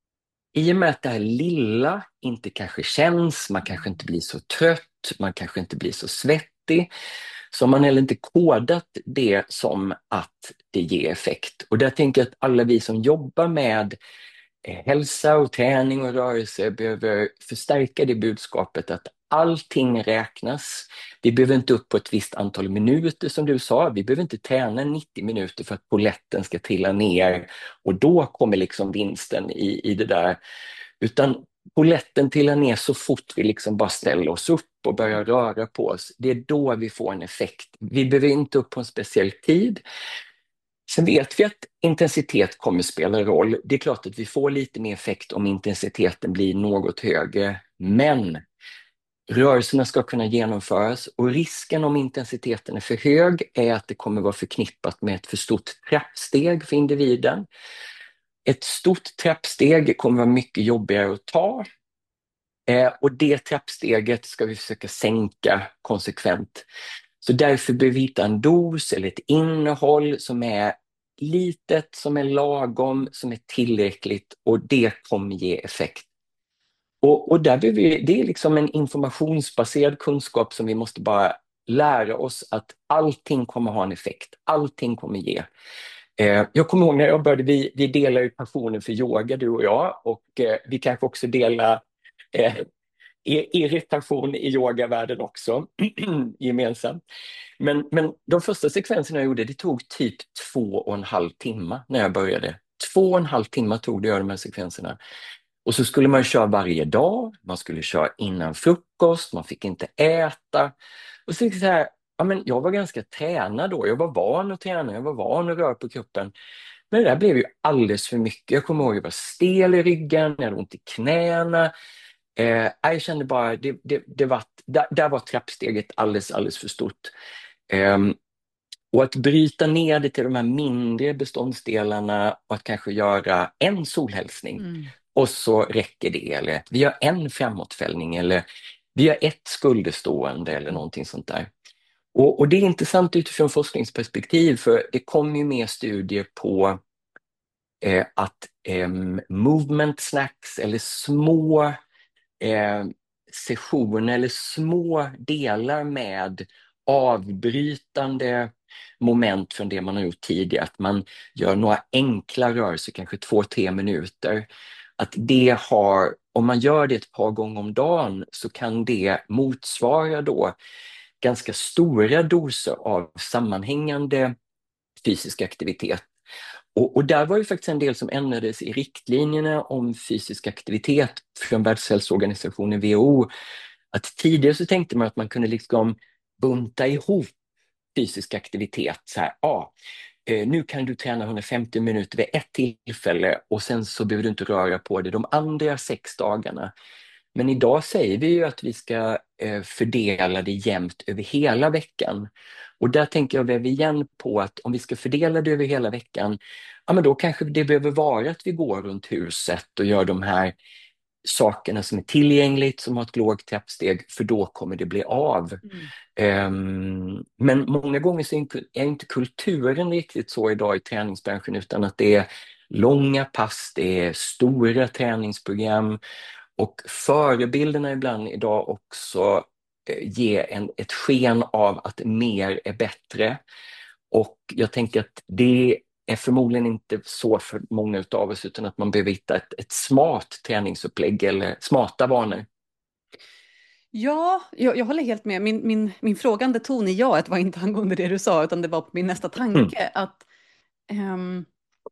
i och med att det här lilla inte kanske känns, man kanske inte blir så trött, man kanske inte blir så svettig, så har man heller inte kodat det som att det ger effekt. Och där tänker jag att alla vi som jobbar med eh, hälsa och träning och rörelse behöver förstärka det budskapet att allting räknas. Vi behöver inte upp på ett visst antal minuter som du sa, vi behöver inte träna nittio minuter för att poletten ska trilla ner och då kommer liksom vinsten i, i det där. Utan poletten trillar ner så fort vi liksom bara ställer oss upp och börjar röra på oss. Det är då vi får en effekt. Vi behöver inte upp på en speciell tid. Sen vet vi att intensitet kommer spela roll. Det är klart att vi får lite mer effekt om intensiteten blir något högre. Men rörelserna ska kunna genomföras och risken om intensiteten är för hög är att det kommer vara förknippat med ett för stort trappsteg för individen. Ett stort trappsteg kommer vara mycket jobbigare att ta. Eh, och det trappsteget ska vi försöka sänka konsekvent. Så därför behöver vi hitta en dos eller ett innehåll som är litet, som är lagom, som är tillräckligt och det kommer ge effekt. Och, och där behöver vi, det är liksom en informationsbaserad kunskap som vi måste bara lära oss att allting kommer ha en effekt, allting kommer ge. Eh, jag kommer ihåg när jag började, vi, vi delar ju passionen för yoga du och jag och eh, vi kanske också delar eh, irritation i yogavärlden också gemensamt. Men, men de första sekvenserna jag gjorde, det tog typ två och en halv timme när jag började. Två och en halv timme tog det att göra de här sekvenserna. Och så skulle man köra varje dag, man skulle köra innan frukost, man fick inte äta. Och så, så här, ja, men jag var ganska tränad då, jag var van att träna, jag var van att röra på kroppen. Men det där blev ju alldeles för mycket. Jag kommer ihåg att jag var stel i ryggen, jag hade ont i knäna. Eh, jag kände bara, det, det, det var, där, där var trappsteget alldeles, alldeles för stort. Eh, och att bryta ner det till de här mindre beståndsdelarna och att kanske göra en solhälsning Mm. och så räcker det. Eller vi gör en framåtfällning eller vi gör ett skulderstående eller någonting sånt där. Och, och det är intressant utifrån forskningsperspektiv för det kommer ju mer studier på eh, att eh, movement snacks eller små eh, sessioner eller små delar med avbrytande moment från det man har gjort tidigare. Att man gör några enkla rörelser, kanske två, tre minuter. Att det har, om man gör det ett par gånger om dagen så kan det motsvara då ganska stora doser av sammanhängande fysisk aktivitet. Och, och där var ju faktiskt en del som ändrades i riktlinjerna om fysisk aktivitet från Världshälsoorganisationen W H O. Att tidigare så tänkte man att man kunde liksom bunta ihop fysisk aktivitet. Så här, ja, eh, nu kan du träna hundrafemtio minuter vid ett tillfälle och sen så behöver du inte röra på dig de andra sex dagarna. Men idag säger vi ju att vi ska eh, fördela det jämnt över hela veckan. Och där tänker jag väl igen på att om vi ska fördela det över hela veckan, ja men då kanske det behöver vara att vi går runt huset och gör de här sakerna som är tillgängligt, som har ett lågt trappsteg, för då kommer det bli av. Mm. Um, men många gånger så är inte kulturen riktigt så idag i träningsbranschen utan att det är långa pass, det är stora träningsprogram och förebilderna ibland idag också eh, ger en, ett sken av att mer är bättre. Och jag tänker att det är förmodligen inte så för många av oss, utan att man behöver hitta ett, ett smart träningsupplägg eller smarta vanor. Ja, jag, jag håller helt med. Min, min, min frågande ton i jaet var inte angående det du sa, utan det var på min nästa Mm, tanke. Att ehm,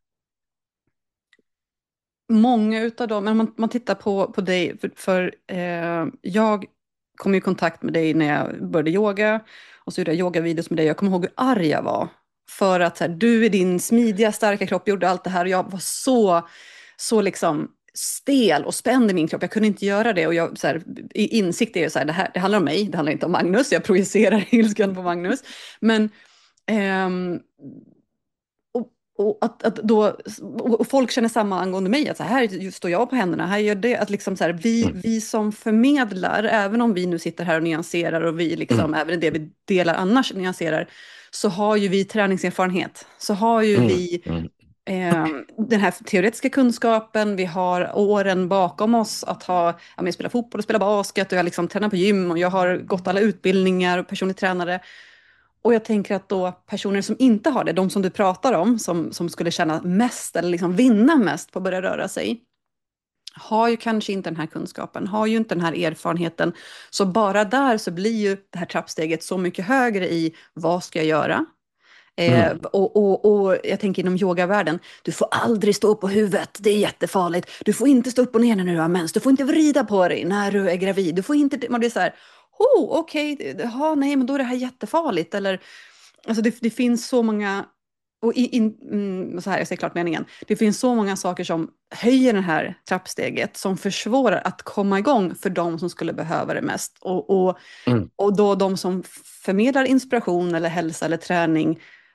många utav dem, men man, man tittar på, på dig, för, för eh, jag kom i kontakt med dig när jag började yoga, och så gjorde jag yogavideos med dig. Jag kommer ihåg hur arg jag var. För att så här, du i din smidiga, starka kropp gjorde allt det här, och jag var så, så liksom stel och spänd i min kropp. Jag kunde inte göra det, och jag, så här, i insikt är det så här, det här, det handlar om mig, det handlar inte om Magnus. Jag projicerar ilskan på Magnus. Men ehm, och, och, att, att då, och folk känner samma angående mig, att så här står jag på händerna, här gör det, att liksom så här, vi, mm, vi som förmedlar, även om vi nu sitter här och nyanserar, och vi liksom, mm, även det vi delar annars nyanserar, så har ju vi träningserfarenhet, så har ju mm, vi mm, eh, den här teoretiska kunskapen, vi har åren bakom oss att ha, ja, men spela fotboll och spela basket, och jag liksom tränar på gym, och jag har gått alla utbildningar och personlig tränare. Och jag tänker att då personer som inte har det, de som du pratar om, som, som skulle tjäna mest eller liksom vinna mest på att börja röra sig, har ju kanske inte den här kunskapen, har ju inte den här erfarenheten. Så bara där så blir ju det här trappsteget så mycket högre i vad ska jag göra? Eh, mm, och, och, och jag tänker inom yogavärlden, du får aldrig stå upp på huvudet, det är jättefarligt. Du får inte stå upp och ner när du har mens, du får inte vrida på dig när du är gravid. Du får inte, man blir så här, oh, okej, okay, nej, men då är det här jättefarligt. Eller, alltså det, det finns så många, och i, in, mm, så här, jag säger klart meningen, det finns så många saker som höjer det här trappsteget, som försvårar att komma igång för de som skulle behöva det mest. Och, och, mm, och då de som förmedlar inspiration eller hälsa eller träning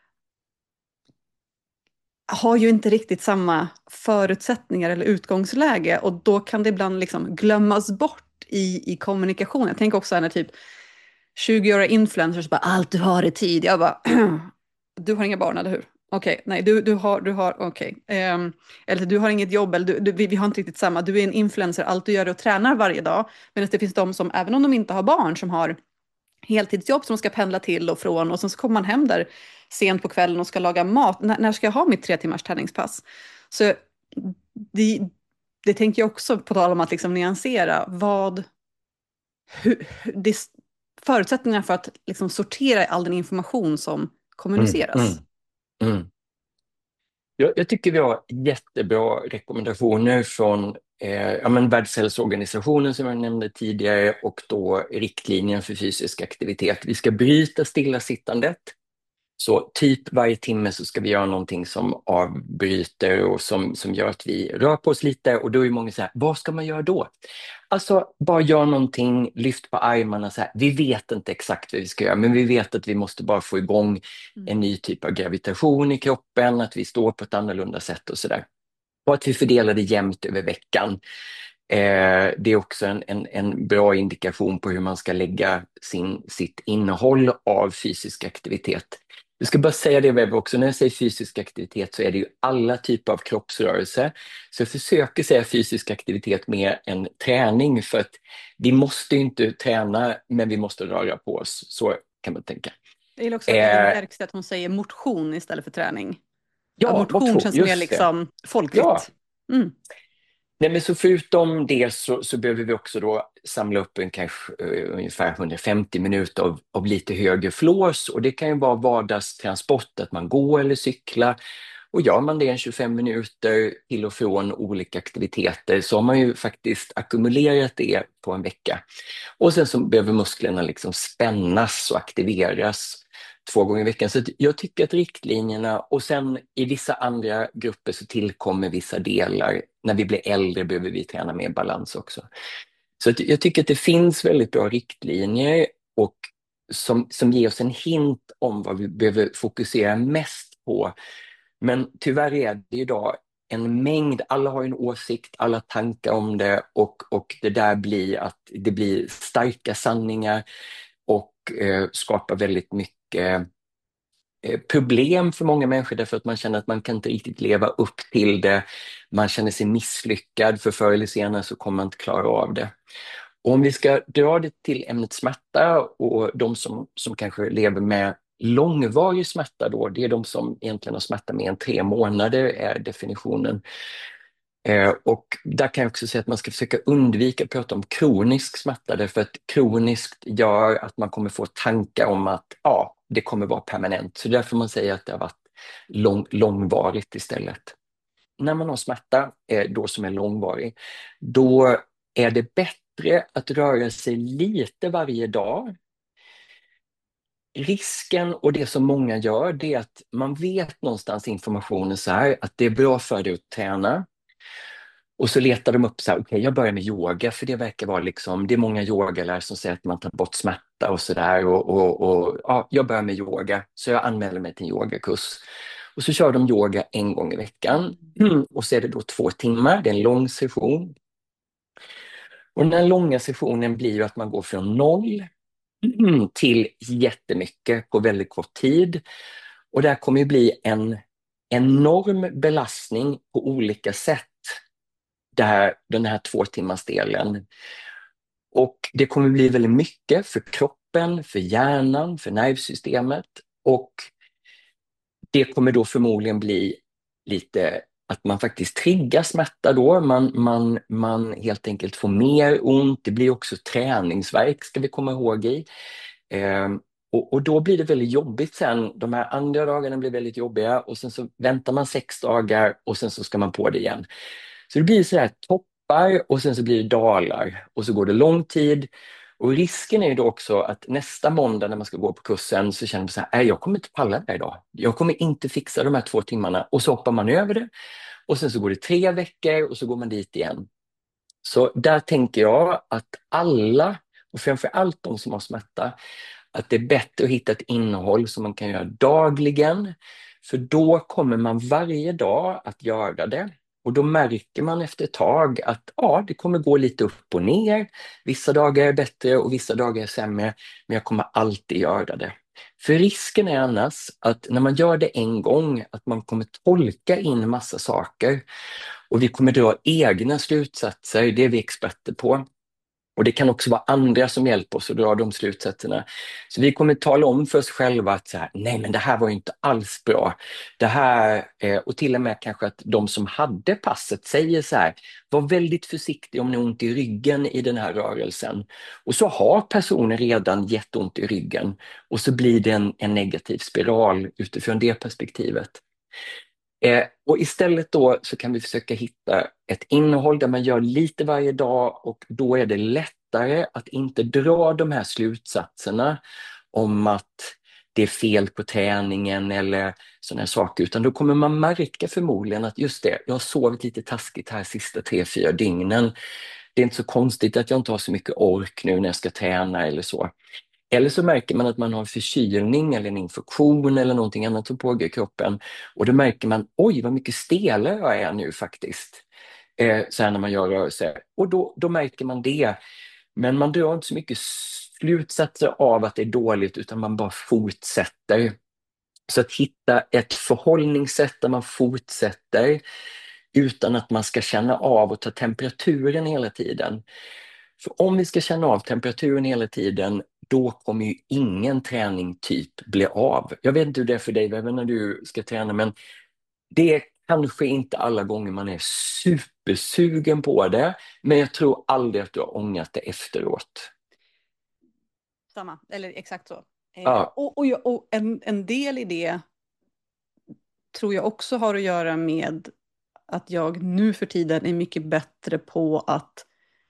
har ju inte riktigt samma förutsättningar eller utgångsläge, och då kan det ibland liksom glömmas bort i, i kommunikation. Jag tänker också när typ tjugo-åriga influencers bara, allt du har är tid. Jag bara, du har inga barn, eller hur? Okej, okay, nej, du, du har, du har, okej. Okay. Um, eller du har inget jobb, eller du, du, vi, vi har inte riktigt samma. Du är en influencer, allt du gör är att träna varje dag. Medan det finns de som, även om de inte har barn, som har heltidsjobb som de ska pendla till och från, och sen så kommer man hem där sent på kvällen och ska laga mat. N när ska jag ha mitt tre timmars träningspass? Så det, det tänker jag också, på tal om att liksom nyansera, vad, hur, det, förutsättningarna för att liksom sortera all den information som mm, kommuniceras. mm, mm. Jag, jag tycker vi har jättebra rekommendationer från eh, ja, men Världshälsoorganisationen som jag nämnde tidigare, och då riktlinjen för fysisk aktivitet. Vi ska bryta stillasittandet. Så typ varje timme så ska vi göra någonting som avbryter och som, som gör att vi rör på oss lite, och då är ju många så här, vad ska man göra då? Alltså bara gör någonting, lyft på armarna så här. Vi vet inte exakt vad vi ska göra, men vi vet att vi måste bara få igång Mm. en ny typ av gravitation i kroppen, att vi står på ett annorlunda sätt och sådär. Och att vi fördelar det jämnt över veckan. Eh, det är också en, en, en bra indikation på hur man ska lägga sin, sitt innehåll av fysisk aktivitet. Jag ska bara säga det, Webbe, också. När jag säger fysisk aktivitet så är det ju alla typer av kroppsrörelse. Så jag försöker säga fysisk aktivitet mer än träning, för att vi måste ju inte träna, men vi måste röra på oss. Så kan man tänka. Jag gillar också Elin Eh, Bjerkstedt, hon säger motion istället för träning. Att ja, motion motion, känns mer just det. liksom Ja. folkligt. Mm. Nej, men så förutom det så, så behöver vi också då samla upp en kanske uh, ungefär hundrafemtio minuter av, av lite högre flås, och det kan ju vara vardagstransport, att man går eller cyklar, och gör man det en tjugofem minuter till och från olika aktiviteter så har man ju faktiskt ackumulerat det på en vecka. Och sen så behöver musklerna liksom spännas och aktiveras två gånger i veckan. Så jag tycker att riktlinjerna, och sen i vissa andra grupper så tillkommer vissa delar. När vi blir äldre behöver vi träna mer balans också. Så att jag tycker att det finns väldigt bra riktlinjer och som, som ger oss en hint om vad vi behöver fokusera mest på. Men tyvärr är det idag en mängd, alla har en åsikt, alla tankar om det, och, och det där blir att det blir starka sanningar och eh, skapar väldigt mycket eh, problem för många människor, därför att man känner att man kan inte riktigt leva upp till det. Man känner sig misslyckad, för förr eller senare så kommer man inte klara av det. Och om vi ska dra det till ämnet smärta och de som, som kanske lever med långvarig smärta då, det är de som egentligen har smärta mer än tre månader är definitionen. Eh, och där kan jag också säga att man ska försöka undvika att prata om kronisk smärta, därför att kroniskt gör att man kommer få tankar om att ja, det kommer vara permanent. Så därför man säger att det har varit lång, långvarigt istället. När man har smärta eh, då som är långvarig, då är det bättre att röra sig lite varje dag. Risken och det som många gör, det är att man vet någonstans informationen så här, att det är bra för dig att träna. Och så letar de upp så här, okej okay, jag börjar med yoga, för det verkar vara liksom, det är många yogalärare som säger att man tar bort smärta och sådär. Och, och, och ja, jag börjar med yoga, så jag anmäler mig till en yogakurs. Och så kör de yoga en gång i veckan. Mm. Och så är det då två timmar, det är en lång session. Och den här långa sessionen blir ju att man går från noll mm, till jättemycket på väldigt kort tid. Och det här kommer ju bli en enorm belastning på olika sätt. Det här, den här två timmars delen. Och det kommer bli väldigt mycket för kroppen, för hjärnan, för nervsystemet. Och det kommer då förmodligen bli lite att man faktiskt triggar smärta då. Man, man, man helt enkelt får mer ont. Det blir också träningsvärk, ska vi komma ihåg i. Eh, och, och då blir det väldigt jobbigt sen. De här andra dagarna blir väldigt jobbiga och sen så väntar man sex dagar och sen så ska man på det igen. Så det blir så här toppar och sen så blir det dalar och så går det lång tid. Och risken är ju då också att nästa måndag när man ska gå på kursen så känner man så här, nej jag kommer inte palla det här idag. Jag kommer inte fixa de här två timmarna, och så hoppar man över det. Och sen så går det tre veckor och så går man dit igen. Så där tänker jag att alla, och framför allt de som har smärta, att det är bättre att hitta ett innehåll som man kan göra dagligen. För då kommer man varje dag att göra det. Och då märker man efter ett tag att ja, det kommer gå lite upp och ner. Vissa dagar är bättre och vissa dagar är sämre. Men jag kommer alltid göra det. För risken är annars att när man gör det en gång, att man kommer tolka in massa saker. Och vi kommer dra egna slutsatser, det är vi experter på. Och det kan också vara andra som hjälper oss att dra de slutsatserna. Så vi kommer tala om för oss själva att så här, nej men det här var ju inte alls bra. Det här, eh, och till och med kanske att de som hade passet säger så här, var väldigt försiktig om ni har ont i ryggen i den här rörelsen. Och så har personen redan jätteont i ryggen. Och så blir det en, en negativ spiral utifrån det perspektivet. Eh, och istället då så kan vi försöka hitta ett innehåll där man gör lite varje dag, och då är det lättare att inte dra de här slutsatserna om att det är fel på träningen eller sådana här saker, utan då kommer man märka förmodligen att just det, jag har sovit lite taskigt här sista tre, fyra dygnen. Det är inte så konstigt att jag inte har så mycket ork nu när jag ska träna eller så. Eller så märker man att man har en förkylning eller en infektion eller någonting annat som pågår i kroppen. Och då märker man, oj vad mycket stelare jag är nu faktiskt. Eh, så här när man gör rörelser. Och då, då märker man det. Men man drar inte så mycket slutsatser av att det är dåligt, utan man bara fortsätter. Så att hitta ett förhållningssätt där man fortsätter utan att man ska känna av och ta temperaturen hela tiden. För om vi ska känna av temperaturen hela tiden, då kommer ju ingen träning typ bli av. Jag vet inte hur det är för dig även när du ska träna, men det är kanske inte alla gånger man är supersugen på det, men jag tror aldrig att du har ångrat det efteråt. Samma, eller exakt så. Eh, Ja, och och, jag- och en, en del i det tror jag också har att göra med att jag nu för tiden är mycket bättre på att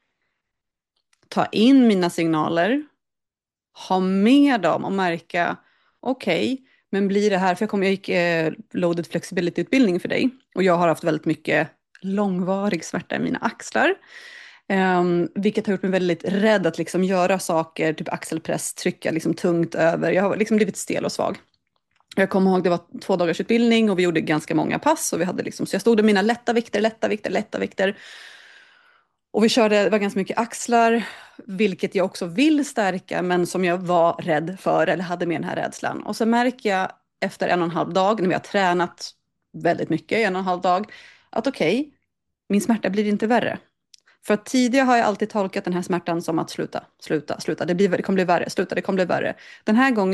ta in mina signaler, ha med dem och märka, okej, okay, men blir det här, för jag, kom, jag gick eh, loaded flexibility-utbildning för dig och jag har haft väldigt mycket långvarig smärta i mina axlar. Um, vilket har gjort mig väldigt rädd att liksom göra saker, typ axelpress, trycka liksom tungt över. Jag har liksom blivit stel och svag. Jag kommer ihåg det var två dagars utbildning och vi gjorde ganska många pass. Och vi hade liksom, så jag stod med mina lätta vikter, lätta vikter, lätta vikter. Och vi körde, det var ganska mycket axlar, vilket jag också vill stärka, men som jag var rädd för, eller hade med den här rädslan. Och så märker jag efter en och en halv dag, när vi har tränat väldigt mycket, en och en halv dag, att okej, okay, min smärta blir inte värre. För att tidigare har jag alltid tolkat den här smärtan som att sluta, sluta, sluta. Det, blir, det kommer bli värre, sluta, det kommer bli värre. Den här gången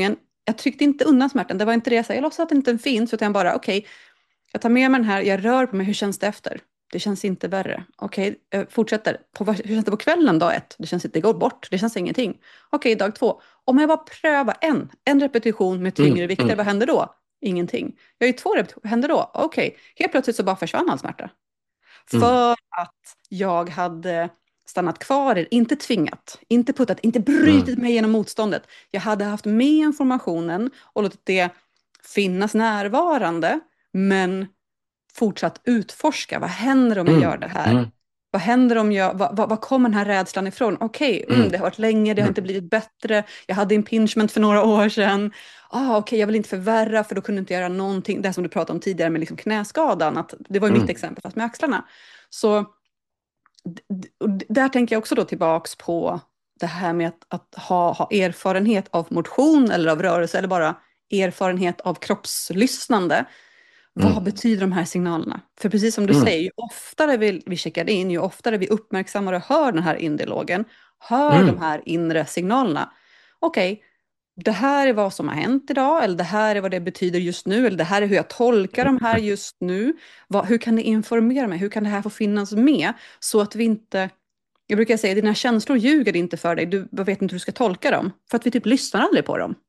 jag tryckte inte undan smärtan. Det var inte det jag sa. Jag låtsas att den inte finns, utan jag bara, okej, okay, jag tar med mig den här, jag rör på mig, hur känns det efter? Det känns inte värre. Okej, okay, jag fortsätter. På, hur känns det på kvällen dag ett? Det känns inte, det går bort, det känns ingenting. Okej, okay, dag två. Om jag bara prövar en, en repetition med tyngre Mm, vikter, mm, vad händer då? Ingenting. Jag gör två repetitioner, vad händer då? Okej, okay. Helt plötsligt så bara försvann all smärta. mm, För att jag hade stannat kvar, inte tvingat, inte puttat, inte mm, brutit mig genom motståndet. Jag hade haft med informationen och låtit det finnas närvarande, men fortsatt utforska. Vad händer om jag mm, gör det här? mm, Vad händer om jag, vad, vad, vad kommer den här rädslan ifrån? Okej, okay, mm, mm, det har varit länge, det har mm, inte blivit bättre. Jag hade impingement för några år sedan. Ah, Okej, okay, jag vill inte förvärra, för då kunde jag inte göra någonting. Det som du pratade om tidigare med liksom knäskadan, att det var ju mitt mm, exempel fast med axlarna. Så d- d- och d- där tänker jag också då tillbaks på det här med att, att ha, ha erfarenhet av motion eller av rörelse eller bara erfarenhet av kroppslyssnande. Vad mm, betyder de här signalerna? För precis som du mm, säger, ju oftare vi, vi checkar in, ju oftare vi uppmärksammar och hör den här indialogen, hör de mm, här inre signalerna. Okej, det här är vad som har hänt idag, eller det här är vad det betyder just nu, eller det här är hur jag tolkar de här just nu. Vad, hur kan det informera mig? Hur kan det här få finnas med? Så att vi inte, jag brukar säga, dina känslor ljuger inte för dig, du vet inte hur du ska tolka dem. För att vi typ lyssnar aldrig på dem.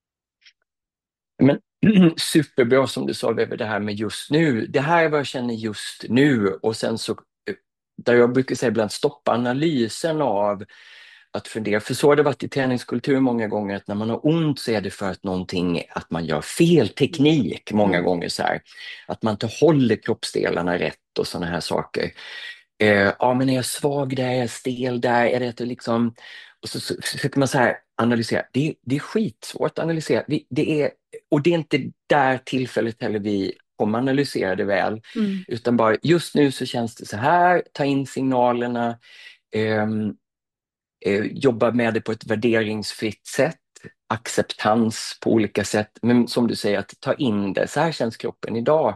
Men superbra som du sa över det här med just nu. Det här är vad jag känner just nu, och sen så, eh, där jag brukar säga ibland, stoppa analysen av att fundera. För så har det varit i träningskultur många gånger, att när man har ont så är det för att någonting, att man gör fel teknik många Mm. gånger så här. Att man inte håller kroppsdelarna rätt och sådana här saker. Eh, ja, men är jag svag där, är jag stel där, är det att det liksom... Och så, så försöker man så här analysera. Det, det är skitsvårt att analysera. Vi, det är, och det är inte där tillfället heller vi kommer analysera det väl. Mm. Utan bara just nu så känns det så här, ta in signalerna, ehm, eh, jobba med det på ett värderingsfritt sätt, acceptans på olika sätt. Men som du säger, att ta in det. Så här känns kroppen idag.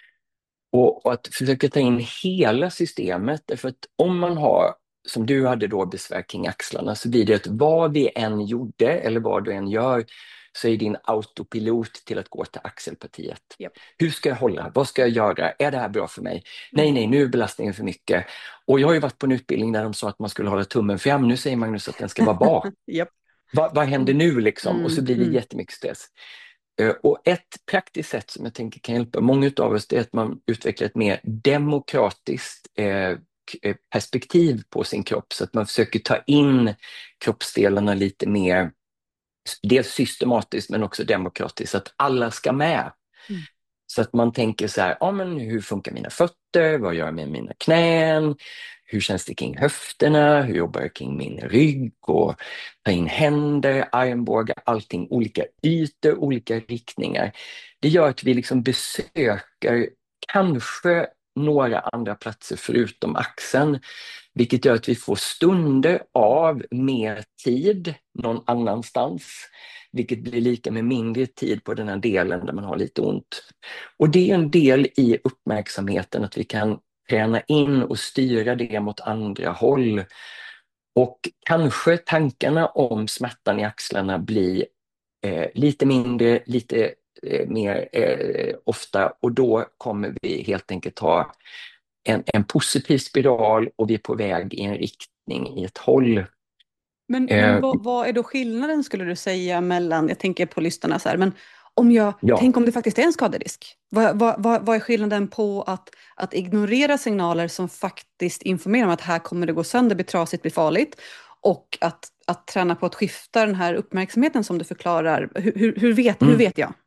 Och, och att försöka ta in hela systemet, därför att om man har, som du hade då, besvär kring axlarna, så blir det att vad vi än gjorde eller vad du än gör, så är din autopilot till att gå till axelpartiet. Japp. Hur ska jag hålla? Vad ska jag göra? Är det här bra för mig? Mm. Nej, nej, nu är belastningen för mycket. Och jag har ju varit på en utbildning där de sa att man skulle hålla tummen fram. Nu säger Magnus att den ska vara bak. Japp. Va, vad händer nu liksom? Och så Mm. blir det Mm. jättemycket stress. Eh, Och ett praktiskt sätt som jag tänker kan hjälpa många av oss, det är att man utvecklar ett mer demokratiskt eh, k- eh, perspektiv på sin kropp, så att man försöker ta in kroppsdelarna lite mer, dels systematiskt men också demokratiskt, så att alla ska med. Mm. Så att man tänker så här, ja, men hur funkar mina fötter? Vad gör jag med mina knän? Hur känns det kring höfterna? Hur jobbar jag kring min rygg? Och ta in händer, armbågar, allting, olika ytor, olika riktningar. Det gör att vi liksom besöker kanske några andra platser förutom axeln, vilket gör att vi får stunder av mer tid någon annanstans, vilket blir lika med mindre tid på den här delen där man har lite ont. Och det är en del i uppmärksamheten, att vi kan träna in och styra det mot andra håll. Och kanske tankarna om smärtan i axlarna blir eh, lite mindre, lite eh, mer eh, ofta, och då kommer vi helt enkelt ha en, en positiv spiral, och vi är på väg i en riktning, i ett håll. Men, men Eh, vad, vad är då skillnaden skulle du säga mellan, jag tänker på lyssnarna så här, men om jag, ja. tänk om det faktiskt är en skaderisk. Vad, vad, vad, vad är skillnaden på att, att ignorera signaler som faktiskt informerar om att här kommer det gå sönder, bli trasigt, bli farligt, och att, att träna på att skifta den här uppmärksamheten som du förklarar. Hur, hur, hur, vet, hur Mm. vet jag?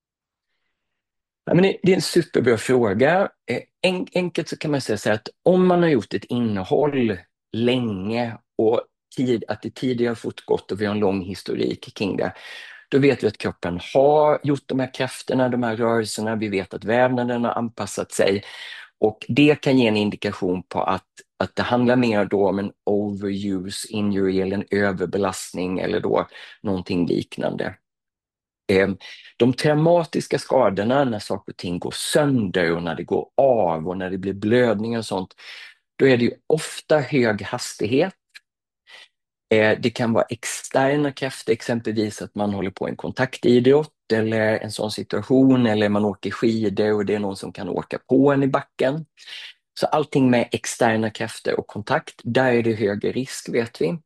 Ja, men det, det är en superbra fråga. Eh, En, enkelt så kan man säga så här, att om man har gjort ett innehåll länge och tid, att det tidigare har fortgått och vi har en lång historik kring det, då vet vi att kroppen har gjort de här krafterna, de här rörelserna. Vi vet att vävnaden har anpassat sig, och det kan ge en indikation på att, att det handlar mer då om en overuse injury eller en överbelastning eller då någonting liknande. Eh, De traumatiska skadorna, när saker och ting går sönder och när det går av och när det blir blödningar och sånt, då är det ju ofta hög hastighet. Eh, det kan vara externa krafter, exempelvis att man håller på en kontaktidrott eller en sån situation, eller man åker skidor och det är någon som kan åka på en i backen. Så allting med externa krafter och kontakt, där är det högre risk, vet vi.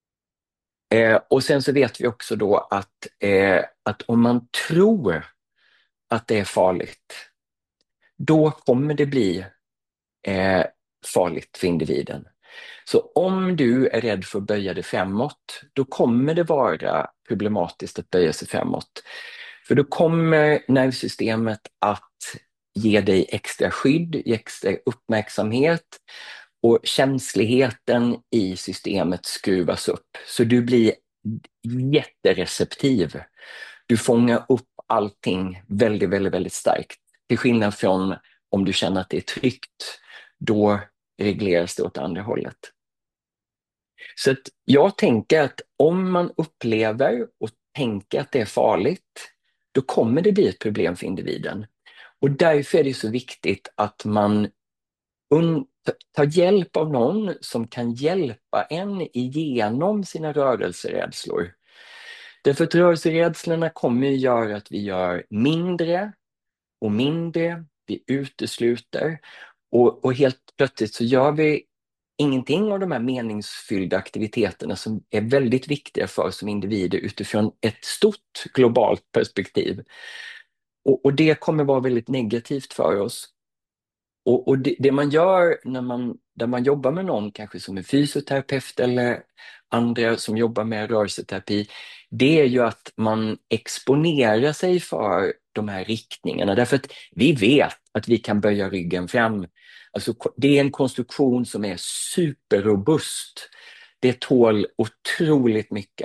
Eh, och sen så vet vi också då att, eh, att om man tror att det är farligt, då kommer det bli eh, farligt för individen. Så om du är rädd för att böja dig framåt, då kommer det vara problematiskt att böja sig framåt. För då kommer nervsystemet att ge dig extra skydd, extra uppmärksamhet, och känsligheten i systemet skruvas upp. Så du blir jättereceptiv. Du fångar upp allting väldigt, väldigt, väldigt starkt. Till skillnad från om du känner att det är tryggt, då regleras det åt andra hållet. Så att jag tänker att om man upplever och tänker att det är farligt, då kommer det bli ett problem för individen. Och därför är det så viktigt att man un- tar hjälp av någon som kan hjälpa en igenom sina rörelserädslor. Därför att rörelserädslorna kommer att göra att vi gör mindre och mindre, vi utesluter, och, och helt plötsligt så gör vi ingenting av de här meningsfyllda aktiviteterna som är väldigt viktiga för oss som individer utifrån ett stort globalt perspektiv. Och, och det kommer vara väldigt negativt för oss. Och, och det, det man gör när man, där man jobbar med någon, kanske som är fysioterapeut eller andra som jobbar med rörelseterapi, det är ju att man exponerar sig för de här riktningarna. Därför att vi vet att vi kan böja ryggen fram. Alltså, det är en konstruktion som är superrobust. Det tål otroligt mycket.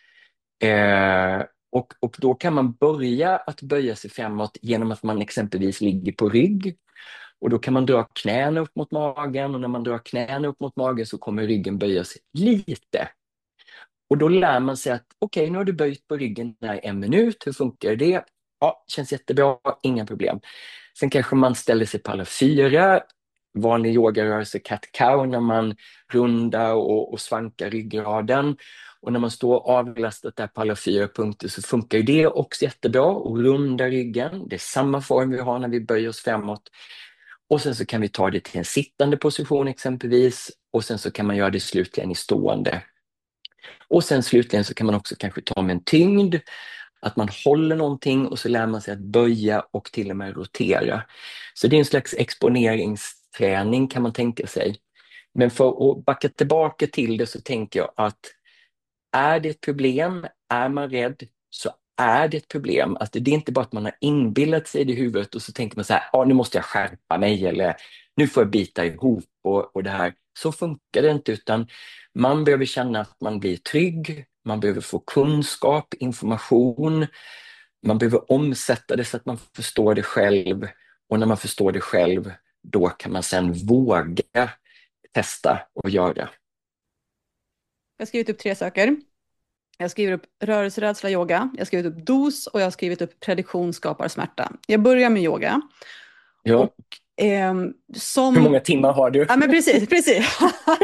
Eh, och, och då kan man börja att böja sig framåt genom att man exempelvis ligger på rygg. Och då kan man dra knäna upp mot magen, och när man drar knäna upp mot magen så kommer ryggen böjas lite. Och då lär man sig att okej, okay, nu har du böjt på ryggen här en minut, hur funkar det? Ja, känns jättebra, inga problem. Sen kanske man ställer sig på alla fyra, vanlig yogarörelse cat-cow, när man rundar och, och svankar ryggraden. Och när man står avlastat där på alla fyra punkter så funkar det också jättebra, och runda ryggen. Det är samma form vi har när vi böjer oss framåt. Och sen så kan vi ta det till en sittande position exempelvis, och sen så kan man göra det slutligen i stående. Och sen slutligen så kan man också kanske ta med en tyngd, att man håller någonting och så lär man sig att böja och till och med rotera. Så det är en slags exponeringsträning, kan man tänka sig. Men för att backa tillbaka till det så tänker jag att är det ett problem, är man rädd, så är det ett problem. Att det är inte bara att man har inbillat sig det i huvudet och så tänker man så här, ja, nu måste jag skärpa mig, eller nu får jag bita ihop och, och det här. Så funkar det inte, utan man behöver känna att man blir trygg, man behöver få kunskap, information, man behöver omsätta det så att man förstår det själv, och när man förstår det själv, då kan man sedan våga testa och göra. Jag har skrivit upp tre saker. Jag skriver upp rörelserädsla yoga, jag har skrivit upp dos och jag har skrivit upp prediktion skapar smärta. Jag börjar med yoga. Ja. Och, ehm, som... Hur många timmar har du? Ja, men precis, precis.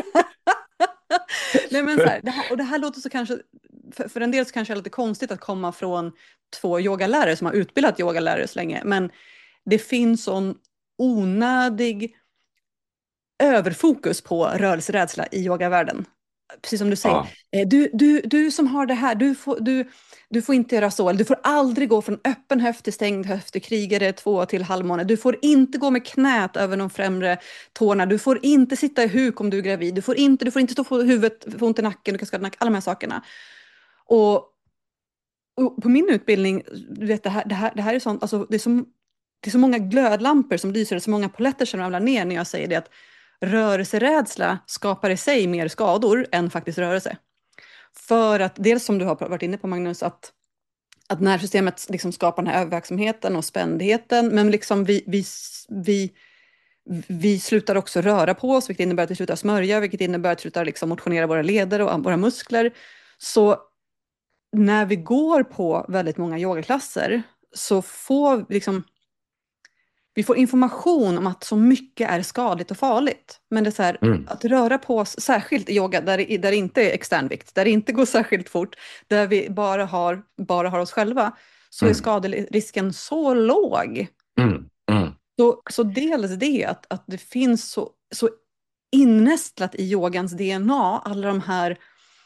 Nej, men så här, det här, och det här låter så kanske, för, för en del så kanske det är lite konstigt att komma från två yogalärare som har utbildat yogalärare så länge, men det finns sån onödig överfokus på rörelserädsla i yogavärlden. Precis som du säger, Ja. eh, du, du, du som har det här, du får, du, du får inte göra så, eller du får aldrig gå från öppen höft till stängd höft, till krigare två till halvmåne, du får inte gå med knät över de främre tårna, du får inte sitta i huk om du är gravid, du får inte, du får inte stå på huvudet, få ont i nacken, du kan skada nacken, alla de här sakerna. Och, och på min utbildning, du vet, det här, det här, det här är sånt, alltså det är som det är så många glödlampor som lyser, det är så många poletter som ramlar ner när jag säger det, att rörelserädsla skapar i sig mer skador än faktiskt rörelse. För att dels, som du har varit inne på Magnus, att, att nervsystemet liksom skapar den här öververksamheten och spändheten, men liksom vi, vi, vi, vi slutar också röra på oss, vilket innebär att vi slutar smörja, vilket innebär att vi slutar liksom motionera våra leder och våra muskler. Så när vi går på väldigt många yogaklasser så får vi liksom vi får information om att så mycket är skadligt och farligt. Men det är så här, Mm, att röra på oss, särskilt i yoga där, det- där det inte är externvikt, där det inte går särskilt fort, där vi bara har, bara har oss själva, så är mm, skaderisken så låg. mm, mm, Så, så dels det, att, att det finns så, så innästlat i yogans D N A, alla de här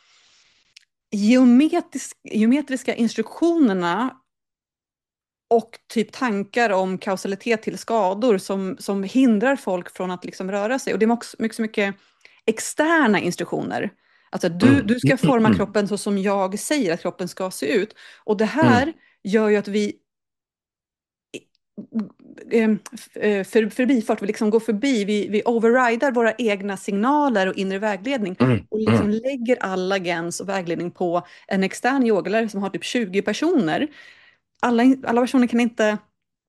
geometrisk, geometriska instruktionerna och typ tankar om kausalitet till skador som, som hindrar folk från att liksom röra sig. Och det är också mycket, så mycket externa instruktioner. Alltså du, mm, du ska forma mm, kroppen så som jag säger att kroppen ska se ut. Och det mm, här gör ju att vi eh, eh, för, förbifart, vi liksom går förbi, vi, vi overridar våra egna signaler och inre vägledning mm, och mm, liksom lägger all agens och vägledning på en extern yogalärare som har typ tjugo personer. Alla, alla personer kan inte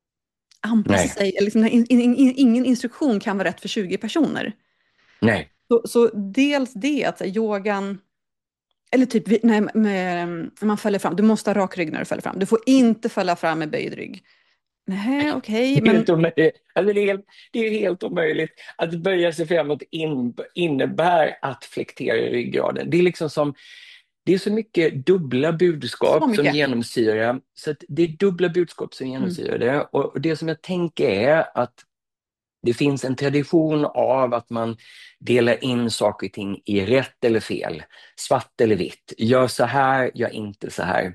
anpassa nej, sig, eller liksom, in, in, in, ingen instruktion kan vara rätt för tjugo personer. nej, Så, så dels det, att så här, yogan, eller typ vi- nej, med, när man fäller fram, du måste ha rak rygg när du fäller fram, du får inte fälla fram med böjd rygg. Nej, okej, det är helt men omöjligt. Alltså det är helt, det är helt omöjligt. Att böja sig framåt in, innebär att flektera ryggraden. Det är liksom som, det är så mycket dubbla så budskap som mycket. genomsyrar, så att det är dubbla budskap som Mm. genomsyrar det. Och det som jag tänker är att det finns en tradition av att man delar in saker och ting i rätt eller fel, svart eller vitt. Gör så här, gör inte så här.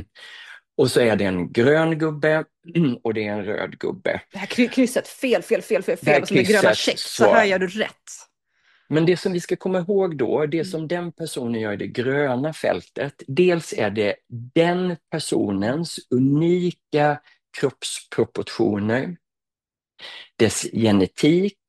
Och så är det en grön gubbe och det är en röd gubbe. Det här kry- krysset, fel, fel, fel, fel, Det här fel, och så med gröna krysset, check, så här så. gör du rätt. Men det som vi ska komma ihåg då, det Mm. som den personen gör i det gröna fältet, dels är det den personens unika kroppsproportioner, dess genetik,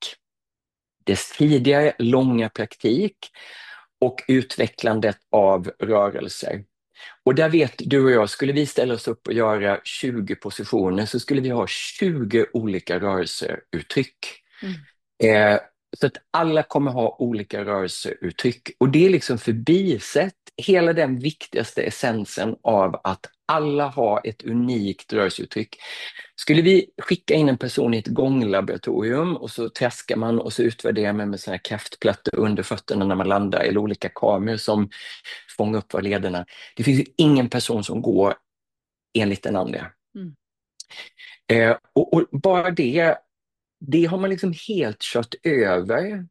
dess tidigare långa praktik och utvecklandet av rörelser. Och där vet du och jag, skulle vi ställa oss upp och göra tjugo positioner så skulle vi ha tjugo olika rörelseuttryck. Mm. Eh, så att alla kommer ha olika rörelseuttryck. Och det är liksom förbisett hela den viktigaste essensen av att alla har ett unikt rörelseuttryck. Skulle vi skicka in en person i ett gånglaboratorium och så träskar man och så utvärderar man med såna här kraftplattor under fötterna när man landar eller olika kameror som fångar upp var lederna. Det finns ju ingen person som går enligt den andra. Mm. Eh, och, och bara det, det har man liksom helt kört över.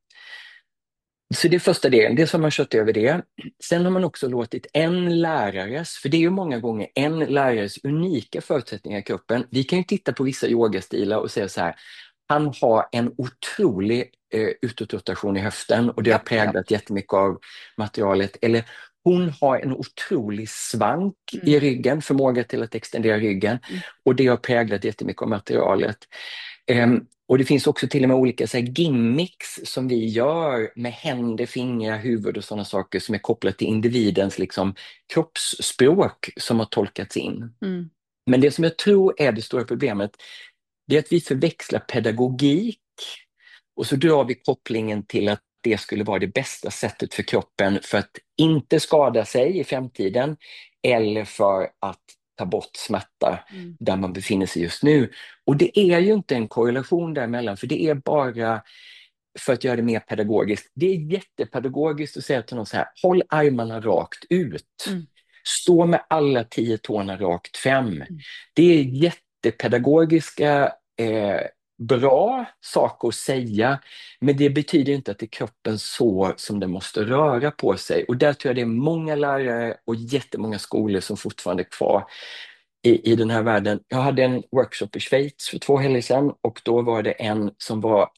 Så det är första delen, det som man kört över det. Sen har man också låtit en lärares, för det är ju många gånger en lärares unika förutsättningar i kroppen. Vi kan ju titta på vissa yogastilar och säga så här, han har en otrolig eh, utåtrotation i höften och det har Japp, japp. präglat jättemycket av materialet. Eller hon har en otrolig svank Mm. i ryggen, förmåga till att extendera ryggen Mm. och det har präglat jättemycket av materialet. Um, och det finns också till och med olika så här, gimmicks som vi gör med händer, fingrar, huvud och sådana saker som är kopplat till individens liksom, kroppsspråk som har tolkats in. Mm. Men det som jag tror är det stora problemet, det är att vi förväxlar pedagogik och så drar vi kopplingen till att det skulle vara det bästa sättet för kroppen för att inte skada sig i framtiden eller för att ta bort smärta Mm. där man befinner sig just nu. Och det är ju inte en korrelation däremellan, för det är bara för att göra det mer pedagogiskt. Det är jättepedagogiskt att säga till någon så här, håll armarna rakt ut. Mm. Stå med alla tio tårna rakt fram. Mm. Det är jättepedagogiska eh, bra saker att säga, men det betyder inte att det är kroppen så som den måste röra på sig. Och där tror jag det är många lärare och jättemånga skolor som fortfarande är kvar i, i den här världen. Jag hade en workshop i Schweiz för två helger sedan och då var det en som var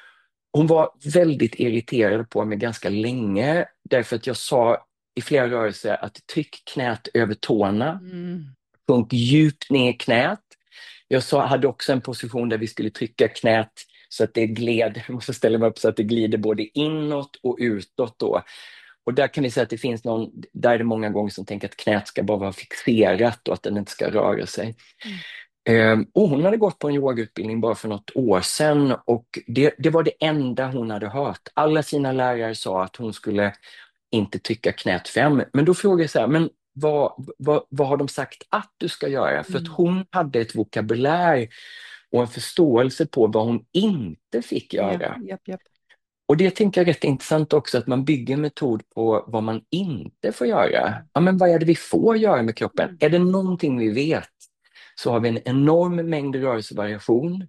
hon var väldigt irriterad på mig ganska länge därför att jag sa i flera rörelser att tryck knät över tårna, Mm. sjunk djupt ner i knät. Jag sa, hade också en position där vi skulle trycka knät så att det gled, jag måste ställa mig upp så att det glider både inåt och utåt då. Och där kan vi säga att det finns någon, där är det många gånger som tänker att knät ska bara vara fixerat och att den inte ska röra sig. Mm. Um, och hon hade gått på en yogautbildning bara för något år sedan och det, det var det enda hon hade hört. Alla sina lärare sa att hon skulle inte trycka knät fram. Men då frågade jag så här, men vad, vad, vad har de sagt att du ska göra? För att Mm. hon hade ett vokabulär och en förståelse på vad hon inte fick Ja, göra. japp, japp. Och det tänker jag är rätt intressant också, att man bygger en metod på vad man inte får göra. Ja, men vad är det vi får göra med kroppen? Mm. Är det någonting vi vet, så har vi en enorm mängd rörelsevariation.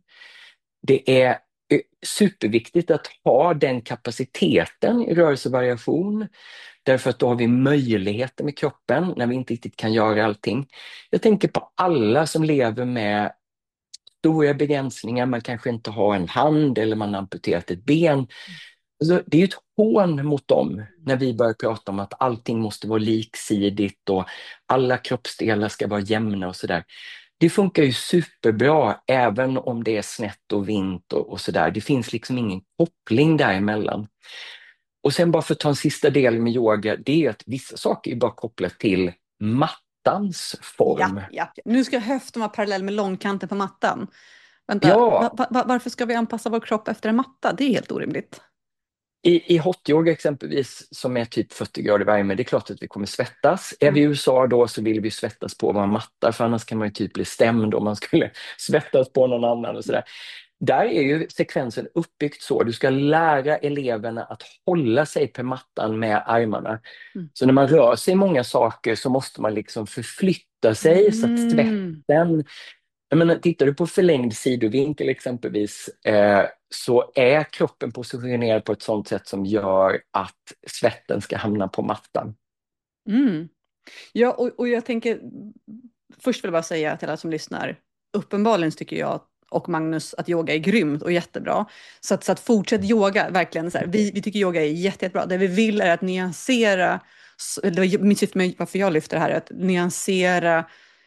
Det är eh, superviktigt att ha den kapaciteten i rörelsevariation, därför att då har vi möjligheter med kroppen när vi inte riktigt kan göra allting. Jag tänker på alla som lever med stora begränsningar, man kanske inte har en hand eller man har amputerat ett ben. Alltså, det är ju ett hån mot dem när vi börjar prata om att allting måste vara liksidigt och alla kroppsdelar ska vara jämna och sådär. Det funkar ju superbra även om det är snett och vint och, och sådär. Det finns liksom ingen koppling däremellan. Och sen bara för att ta en sista del med yoga, det är att vissa saker är bara kopplat till mattans Ja, form. ja. Nu ska höften vara parallell med långkanten på mattan. Vänta, va, Ja, va, va- varför ska vi anpassa vår kropp efter en matta? Det är helt orimligt. i, i hotyoga exempelvis, som är typ fyrtio grader värme, det är klart att vi kommer svettas. Är vi i Mm. U S A då, så vill vi svettas på våra mattar, för annars kan man ju typ bli stämd om man skulle svettas på någon annan och sådär. Där är ju sekvensen uppbyggt så, du ska lära eleverna att hålla sig på mattan med armarna. Mm. Så när man rör sig i många saker så måste man liksom förflytta sig så att Mm. svetten... Jag menar, tittar du på förlängd sidovinkel exempelvis, eh, så är kroppen positionerad på ett sådant sätt som gör att svetten ska hamna på mattan. Mm. Ja, och, och jag tänker, först vill jag bara säga till alla som lyssnar, uppenbarligen tycker jag och Magnus att yoga är grymt och jättebra. Så att, så att fortsätt yoga, verkligen så här. Vi, vi tycker yoga är jätte, jättebra. Det vi vill är att nyansera, det var mitt syfte med varför jag lyfter det här, att nyansera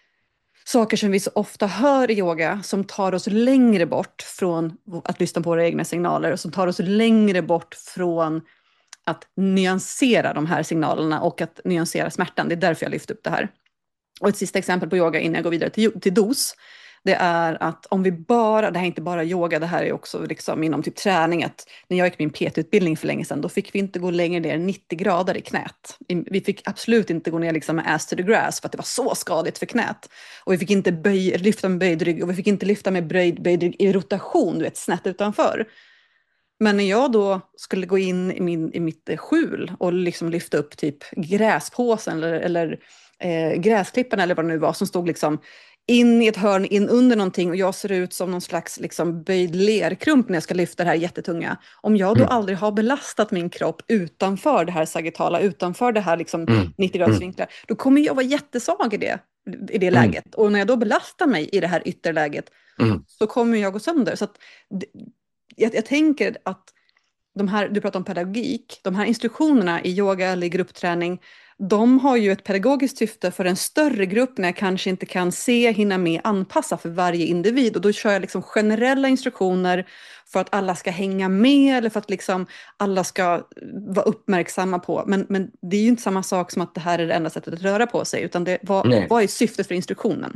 saker som vi så ofta hör i yoga som tar oss längre bort från att lyssna på våra egna signaler och som tar oss längre bort från att nyansera de här signalerna och att nyansera smärtan. Det är därför jag lyfter upp det här. Och ett sista exempel på yoga innan jag går vidare till, till dos. Det är att om vi bara, det här är inte bara yoga, det här är också liksom inom typ träning. Att när jag gick min P T-utbildning för länge sedan, då fick vi inte gå längre ner än nittio grader i knät. Vi fick absolut inte gå ner liksom med ass to the grass för att det var så skadligt för knät. Och vi fick inte böj, lyfta med böjd rygg och vi fick inte lyfta med böjd, böjd rygg i rotation, du vet, snett utanför. Men när jag då skulle gå in i, min, i mitt eh, skjul och liksom lyfta upp typ gräspåsen eller, eller eh, gräsklippan eller vad det nu var som stod liksom in i ett hörn, in under någonting och jag ser ut som någon slags liksom böjd lerkrump när jag ska lyfta det här jättetunga. Om jag då Mm, aldrig har belastat min kropp utanför det här sagittala, utanför det här liksom mm, nittio graders mm, vinklar, då kommer jag vara jättesvag i det, i det mm, läget. Och när jag då belastar mig i det här ytterläget mm. så kommer jag gå sönder. Så att, jag, jag tänker att de här, du pratar om pedagogik, de här instruktionerna i yoga eller i gruppträning, de har ju ett pedagogiskt syfte för en större grupp när jag kanske inte kan se, hinna med, anpassa för varje individ. Och då kör jag liksom generella instruktioner för att alla ska hänga med eller för att liksom alla ska vara uppmärksamma på. Men, men det är ju inte samma sak som att det här är det enda sättet att röra på sig, utan det, vad, Nej. vad är syftet för instruktionen?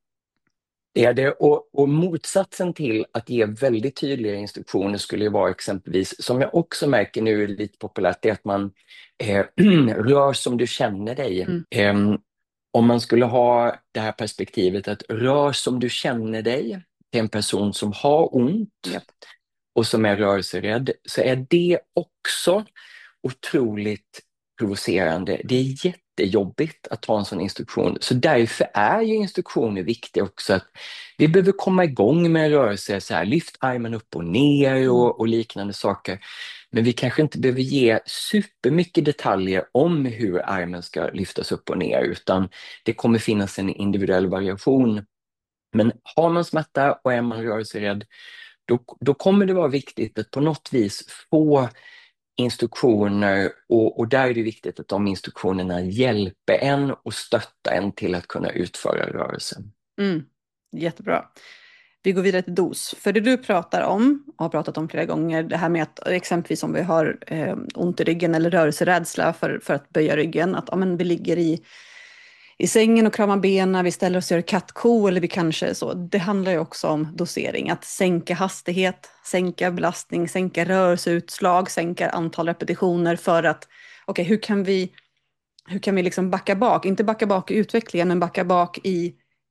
Det är det, och, och motsatsen till att ge väldigt tydliga instruktioner skulle ju vara exempelvis, som jag också märker nu är lite populärt, det är att man eh, rör som du känner dig. Mm. Eh, om man skulle ha det här perspektivet att rör som du känner dig till en person som har ont Japp. och som är rörelserädd, så är det också otroligt provocerande. Det är jättejobbigt att ta en sån instruktion. Så därför är ju instruktioner viktiga också. Att vi behöver komma igång med en rörelse, så här, lyft armen upp och ner och, och liknande saker. Men vi kanske inte behöver ge supermycket detaljer om hur armen ska lyftas upp och ner, utan det kommer finnas en individuell variation. Men har man smärta och är man rörelserädd, då, då kommer det vara viktigt att på något vis få instruktioner, och, och där är det viktigt att de instruktionerna hjälper en och stöttar en till att kunna utföra rörelsen. Mm. Jättebra. Vi går vidare till dos. För det du pratar om, och har pratat om flera gånger, det här med att exempelvis om vi har eh, ont i ryggen eller rörelserädsla för, för att böja ryggen, att ja, men vi ligger i, i sängen och kramar benen, vi ställer oss och gör kattko eller vi kanske så. Det handlar ju också om dosering, att sänka hastighet, sänka belastning, sänka rörelseutslag, sänka antal repetitioner för att, okej, okay, hur kan vi, hur kan vi liksom backa bak? Inte backa bak i utvecklingen, men backa bak i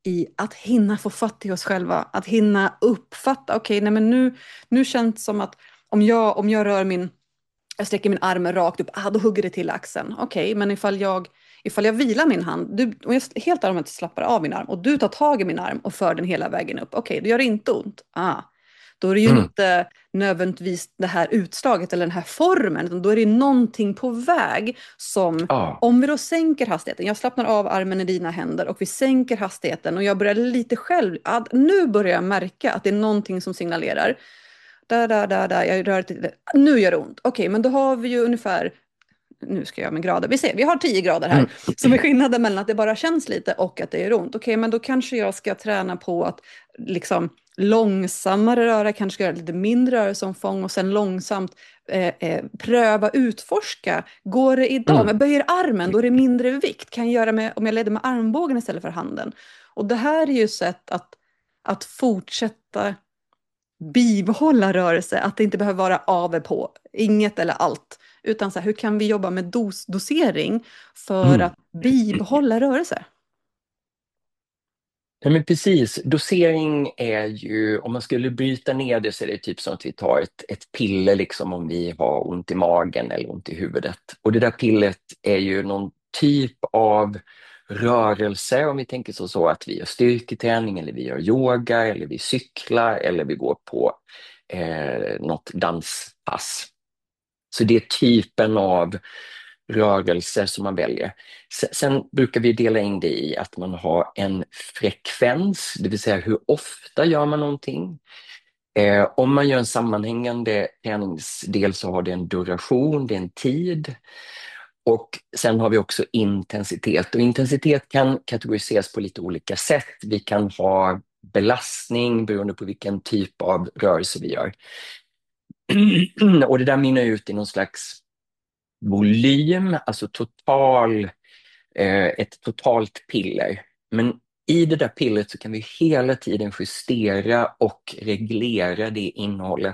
i att hinna få fatt i oss själva. Att hinna uppfatta, okej, okay, nej men nu, nu känns det som att om jag, om jag rör min, jag sträcker min arm rakt upp, ah, då hugger det till axeln. Okej, okay, men ifall jag, ifall jag vilar min hand, du, och jag helt allmänt slappar av min arm och du tar tag i min arm och för den hela vägen upp. Okej, okay, då gör det inte ont. Ah. Då är det ju Mm. inte nödvändigtvis det här utslaget eller den här formen, utan då är det någonting på väg som, Ja. om vi då sänker hastigheten, jag slappnar av armen i dina händer och vi sänker hastigheten och jag börjar lite själv, att nu börjar jag märka att det är någonting som signalerar. Där, där, där, där, jag rör till, nu gör det ont. Okej, okay, men då har vi ju ungefär, nu ska jag med grader, vi ser, vi har tio grader här, Mm. som är skillnaden mellan att det bara känns lite och att det gör ont. Okej, okay, men då kanske jag ska träna på att liksom långsammare röra, kanske göra lite mindre rörelseomfång och sen långsamt eh, eh, pröva, utforska. Går det idag? Om Mm. jag böjer armen, då är det mindre vikt. Kan jag göra med, om jag leder med armbågen istället för handen? Och det här är ju sätt att, att fortsätta bibehålla rörelse, att det inte behöver vara av och på, inget eller allt. Utan så här, hur kan vi jobba med dos, dosering för Mm. att bibehålla rörelse? Ja, men precis. Dosering är ju, om man skulle bryta ner det så är det typ som att vi tar ett, ett piller liksom om vi har ont i magen eller ont i huvudet. Och det där pillret är ju någon typ av rörelse, om vi tänker så, så att vi gör styrketräning eller vi gör yoga eller vi cyklar eller vi går på eh, något danspass. Så det är typen av rörelser som man väljer. Sen brukar vi dela in det i att man har en frekvens, det vill säga hur ofta gör man någonting. Eh, om man gör en sammanhängande träningsdel så har det en duration, det är en tid. Och sen har vi också intensitet. Och intensitet kan kategoriseras på lite olika sätt. Vi kan ha belastning beroende på vilken typ av rörelse vi gör. Och det där mynnar ut i någon slags volym, alltså total, eh, ett totalt piller. Men i det där pillret så kan vi hela tiden justera och reglera det innehållet.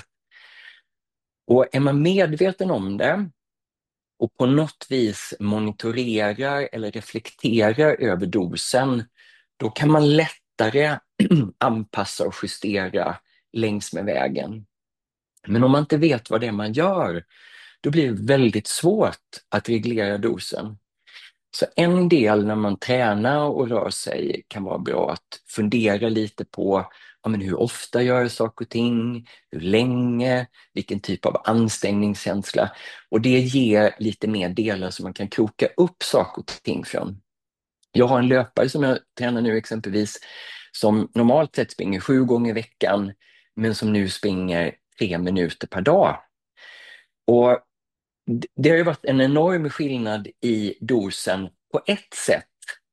Och är man medveten om det och på något vis monitorerar eller reflekterar över dosen, då kan man lättare anpassa och justera längs med vägen. Men om man inte vet vad det är man gör, då blir det väldigt svårt att reglera dosen. Så en del när man tränar och rör sig kan vara bra att fundera lite på ja, men hur ofta gör jag saker och ting, hur länge, vilken typ av ansträngningskänsla. Och det ger lite mer delar som man kan kroka upp saker och ting från. Jag har en löpare som jag tränar nu exempelvis som normalt sett springer sju gånger i veckan men som nu springer tre minuter per dag. Och det har ju varit en enorm skillnad i dosen på ett sätt.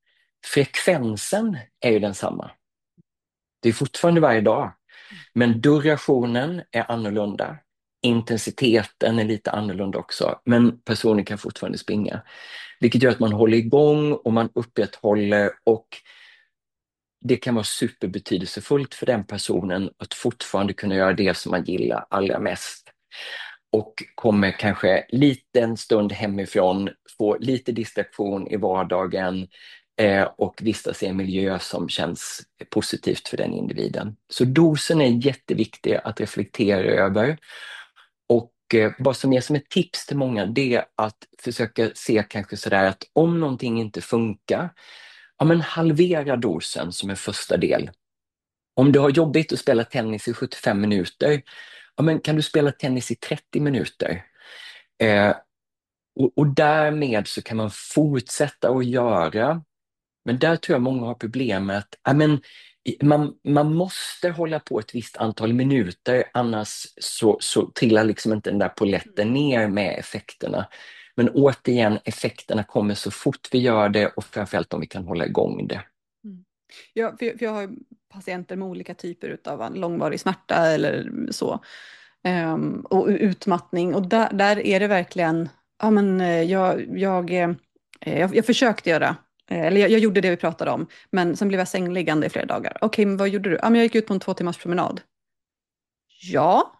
Frekvensen är ju densamma. Det är fortfarande varje dag. Men durationen är annorlunda. Intensiteten är lite annorlunda också. Men personen kan fortfarande springa. Vilket gör att man håller igång och man upprätthåller och det kan vara superbetydelsefullt för den personen att fortfarande kunna göra det som man gillar allra mest. Och kommer kanske lite en stund hemifrån, få lite distraktion i vardagen eh, och vistas i en miljö som känns positivt för den individen. Så dosen är jätteviktig att reflektera över. Och eh, vad som är som ett tips till många, det är att försöka se kanske sådär att om någonting inte funkar, ja men halvera dosen som en första del. Om du har jobbigt att spela tennis i sjuttiofem minuter, ja, men kan du spela tennis i trettio minuter? Eh, och, och därmed så kan man fortsätta att göra. Men där tror jag många har problem med att ja, men, man, man måste hålla på ett visst antal minuter, annars så, så trillar liksom inte den där poletten ner med effekterna. Men återigen, effekterna kommer så fort vi gör det och framförallt om vi kan hålla igång det. Mm. Ja, för, för jag har patienter med olika typer av långvarig smärta eller så. Um, och utmattning. Och där, där är det verkligen, ja men eh, jag, jag, eh, jag, jag försökte göra, eh, eller jag, jag gjorde det vi pratade om, men sen blev jag sängliggande i flera dagar. Okej, okay, men vad gjorde du? Ja, men jag gick ut på en två timmars promenad. Ja,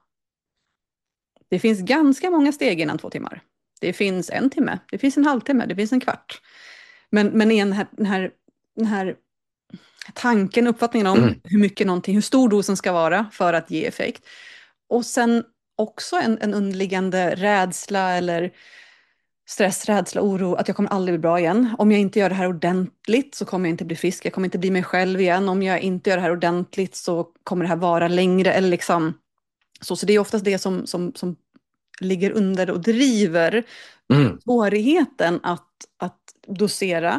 det finns ganska många steg innan två timmar. Det finns en timme, det finns en halvtimme, det finns en kvart. Men, men i den här, den här, den här tanken, uppfattningen om Mm. hur mycket någonting, hur stor dosen ska vara för att ge effekt. Och sen också en, en underliggande rädsla eller stress, rädsla, oro att jag kommer aldrig bli bra igen. Om jag inte gör det här ordentligt så kommer jag inte bli frisk. Jag kommer inte bli mig själv igen. Om jag inte gör det här ordentligt så kommer det här vara längre. Eller liksom, så, så det är oftast det som, som, som ligger under och driver Mm. svårigheten att, att dosera.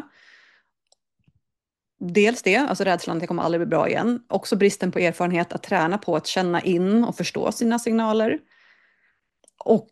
Dels det, alltså rädslan att jag kommer aldrig bli bra igen. Också bristen på erfarenhet att träna på att känna in och förstå sina signaler. Och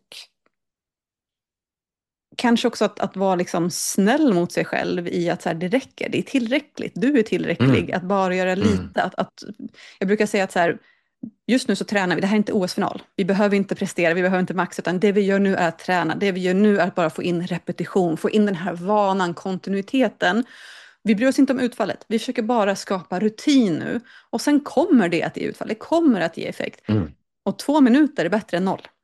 kanske också att, att vara liksom snäll mot sig själv i att så här, det räcker, det är tillräckligt, du är tillräcklig, Mm. att bara göra Mm. lite. Att, att, jag brukar säga att så här, just nu så tränar vi, det här är inte O S-final, vi behöver inte prestera, vi behöver inte maxa, utan det vi gör nu är att träna, det vi gör nu är att bara få in repetition, få in den här vanan, kontinuiteten. Vi bryr oss inte om utfallet, vi försöker bara skapa rutin nu, och sen kommer det att ge utfall, det kommer att ge effekt. Mm. Och två minuter är bättre än noll.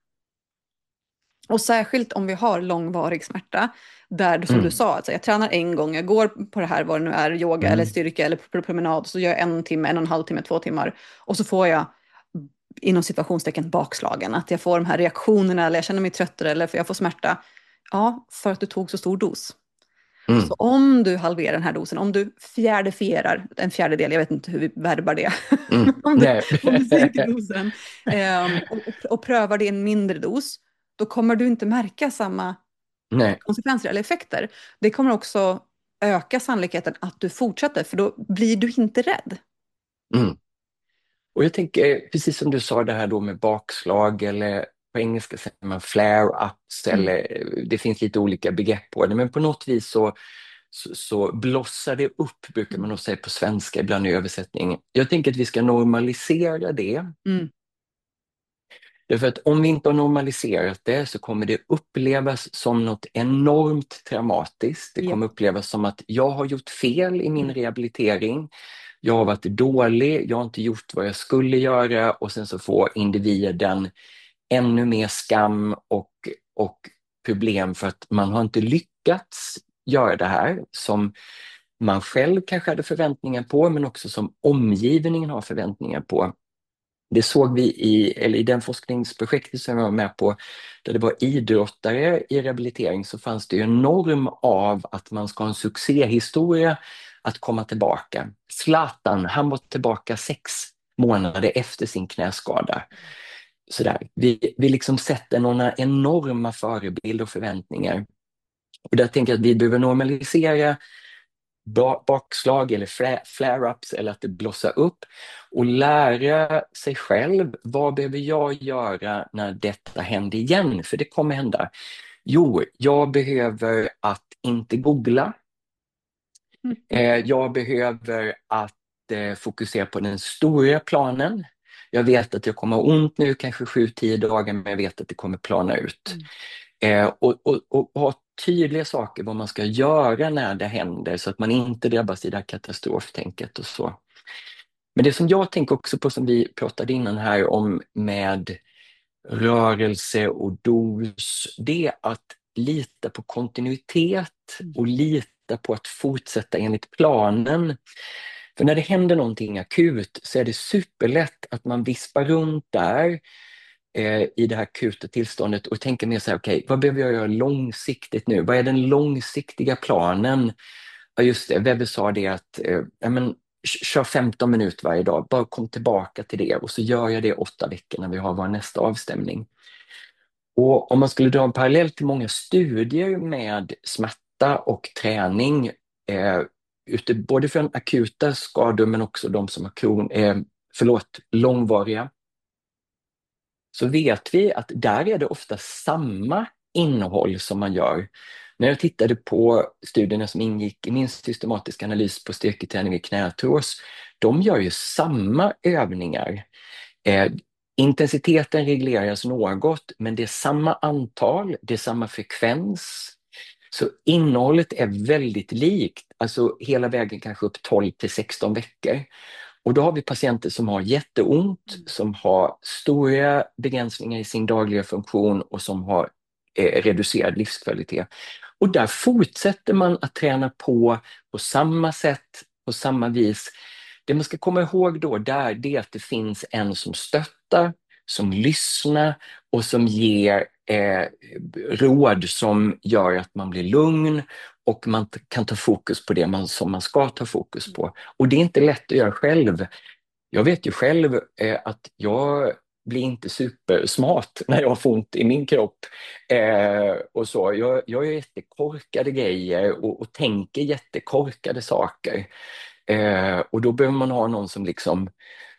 Och särskilt om vi har långvarig smärta, där som du Mm. sa, alltså jag tränar en gång, jag går på det här, vad det nu är, yoga eller Mm. styrka eller på promenad, så gör jag en timme, en och en halv timme, två timmar, och så får jag inom situationstecken bakslagen, att jag får de här reaktionerna, eller jag känner mig tröttare, eller för jag får smärta. Ja, för att du tog så stor dos. Så Mm. om du halverar den här dosen, om du fjärdefierar, en fjärdedel, jag vet inte hur vi värvar det, Mm. om, du, Nej. om du sänker dosen eh, och, och, och prövar det i en mindre dos, då kommer du inte märka samma Nej. konsekvenser eller effekter. Det kommer också öka sannolikheten att du fortsätter, för då blir du inte rädd. Mm. Och jag tänker, precis som du sa det här då med bakslag, eller på engelska säger man flare-ups, Mm. eller det finns lite olika begrepp på det, men på något vis så, så, så blossar det upp, brukar man nog säga på svenska, ibland i översättning. Jag tänker att vi ska normalisera det. Mm. Därför att om vi inte har normaliserat det så kommer det upplevas som något enormt traumatiskt. Det kommer Ja. upplevas som att jag har gjort fel i min Mm. rehabilitering. Jag har varit dålig, jag har inte gjort vad jag skulle göra, och sen så får individen ännu mer skam och, och problem för att man har inte lyckats göra det här som man själv kanske hade förväntningar på, men också som omgivningen har förväntningar på. Det såg vi i, eller i den forskningsprojektet som jag var med på, där det var idrottare i rehabilitering, så fanns det ju en norm av att man ska ha en succéhistoria att komma tillbaka. Zlatan, han var tillbaka sex månader efter sin knäskada. Sådär. Vi, vi liksom sätter några enorma förebilder och förväntningar. Och där tänker jag att vi behöver normalisera bakslag eller flare-ups, eller att det blossar upp, och lära sig själv, vad behöver jag göra när detta händer igen? För det kommer hända. Jo, jag behöver att inte googla. Eh, jag behöver att eh, fokusera på den stora planen. Jag vet att jag kommer ha ont nu, kanske sju, tio dagar, men jag vet att det kommer plana ut. Mm. Eh, och, och, och ha tydliga saker vad man ska göra när det händer, så att man inte drabbas i det här katastroftänket och så. Men det som jag tänker också på, som vi pratade innan här om med rörelse och dos, det är att lita på kontinuitet och lita på att fortsätta enligt planen. För när det händer någonting akut så är det superlätt att man vispar runt där i det här akuta tillståndet och tänker mer så här, okej, okay, vad behöver jag göra långsiktigt nu? Vad är den långsiktiga planen? Ja, just det, Webbe sa det att eh, ja, men, kör femton minuter varje dag, bara kom tillbaka till det, och så gör jag det åtta veckor när vi har vår nästa avstämning. Och om man skulle dra en parallell till många studier med smärta och träning, eh, ute, både för akuta skador men också de som har kron, eh, förlåt, långvariga, så vet vi att där är det ofta samma innehåll som man gör. När jag tittade på studierna som ingick i min systematiska analys på styrketräning vid knäartros, de gör ju samma övningar. Eh, intensiteten regleras något, men det är samma antal, det är samma frekvens. Så innehållet är väldigt likt, alltså hela vägen kanske upp tolv till sexton veckor. Och då har vi patienter som har jätteont, Mm. som har stora begränsningar i sin dagliga funktion och som har eh, reducerad livskvalitet. Och där fortsätter man att träna på på samma sätt, på samma vis. det man ska komma ihåg då där, det är att det finns en som stöttar, som lyssnar och som ger eh, råd som gör att man blir lugn och man t- kan ta fokus på det man, som man ska ta fokus på. Och det är inte lätt att göra själv. Jag vet ju själv eh, att jag blir inte supersmart när jag får ont i min kropp. Eh, och så. Jag, jag gör jättekorkade grejer och, och tänker jättekorkade saker. Eh, och då behöver man ha någon som liksom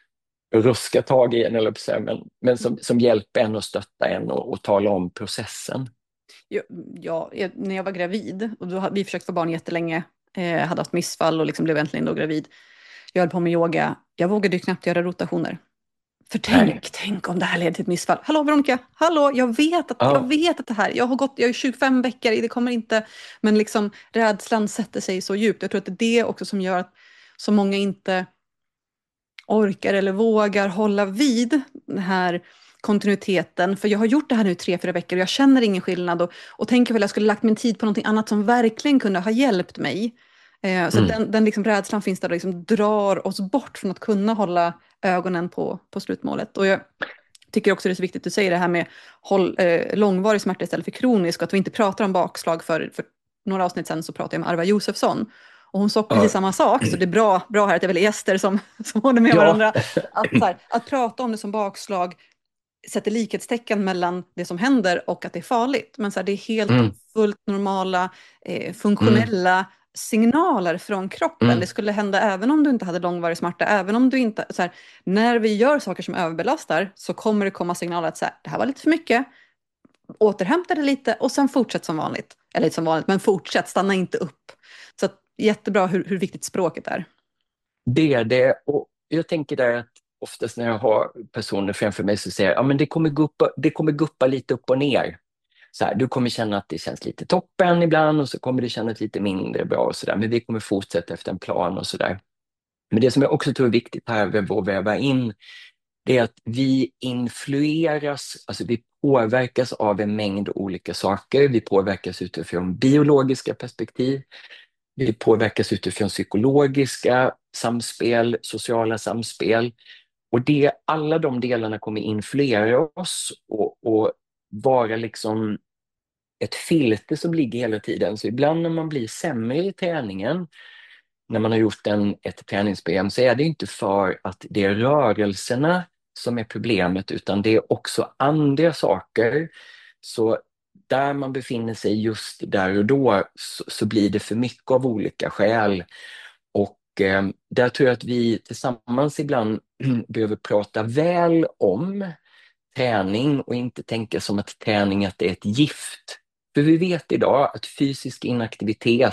ruskar tag i en, eller på sig, men, men som, som hjälper en och stöttar en och, och talar om processen. Ja, ja, jag- när jag var gravid, och då hade vi försökt få barn jättelänge, eh, hade haft missfall och liksom blev äntligen då gravid. Jag höll på med yoga. Jag vågade ju knappt göra rotationer. För Nej. tänk, tänk om det här leder till ett missfall. Hallå Veronica, hallå, jag vet att, jag Ja. vet att det här, jag har gått, jag är tjugofem veckor, det kommer inte, men liksom rädslan sätter sig så djupt. Jag tror att det är det också som gör att så många inte orkar eller vågar hålla vid den här kontinuiteten. För jag har gjort det här nu i tre, fyra veckor och jag känner ingen skillnad. Och, och tänker väl att jag skulle lagt min tid på någonting annat som verkligen kunde ha hjälpt mig. Eh, så att Mm. den, den liksom rädslan finns där och liksom drar oss bort från att kunna hålla ögonen på, på slutmålet. Och jag tycker också det är så viktigt att du säger det här med håll, eh, långvarig smärta istället för kronisk. Och att vi inte pratar om bakslag. För, för några avsnitt sen så pratade jag med Arva Josefsson. Och hon sa precis Ja. samma sak, så det är bra, bra här att det är väl gäster som, som håller med Ja. varandra. Att, så här, att prata om det som bakslag sätter likhetstecken mellan det som händer och att det är farligt. Men så här, det är helt Mm. fullt normala, eh, Mm. funktionella signaler från kroppen. Mm. Det skulle hända även om du inte hade långvarig smärta, även om du inte... Så här, när vi gör saker som överbelastar så kommer det komma signaler att så här, det här var lite för mycket, återhämta det lite och sen fortsätt som vanligt. Eller inte som vanligt, men fortsätt, stanna inte upp. Så att, jättebra hur, hur viktigt språket är. Det är det. Och jag tänker där att oftast när jag har personer framför mig så säger jag, ja, men det kommer guppa, det kommer guppa lite upp och ner. Så här, du kommer känna att det känns lite toppen ibland och så kommer det kännas lite mindre bra och sådär. Men vi kommer fortsätta efter en plan och sådär. Men det som jag också tror är viktigt här med att väva in, det är att vi influeras, alltså vi påverkas av en mängd olika saker. Vi påverkas utifrån biologiska perspektiv. Vi påverkas utifrån psykologiska samspel, sociala samspel. Och det, alla de delarna kommer influera oss och, och vara liksom ett filter som ligger hela tiden. Så ibland när man blir sämre i träningen, när man har gjort en, ett träningsprogram, så är det inte för att det är rörelserna som är problemet, utan det är också andra saker. Så där man befinner sig just där och då så, så blir det för mycket av olika skäl. Och eh, där tror jag att vi tillsammans ibland behöver prata väl om träning och inte tänka som att träning att det är ett gift. För vi vet idag att fysisk inaktivitet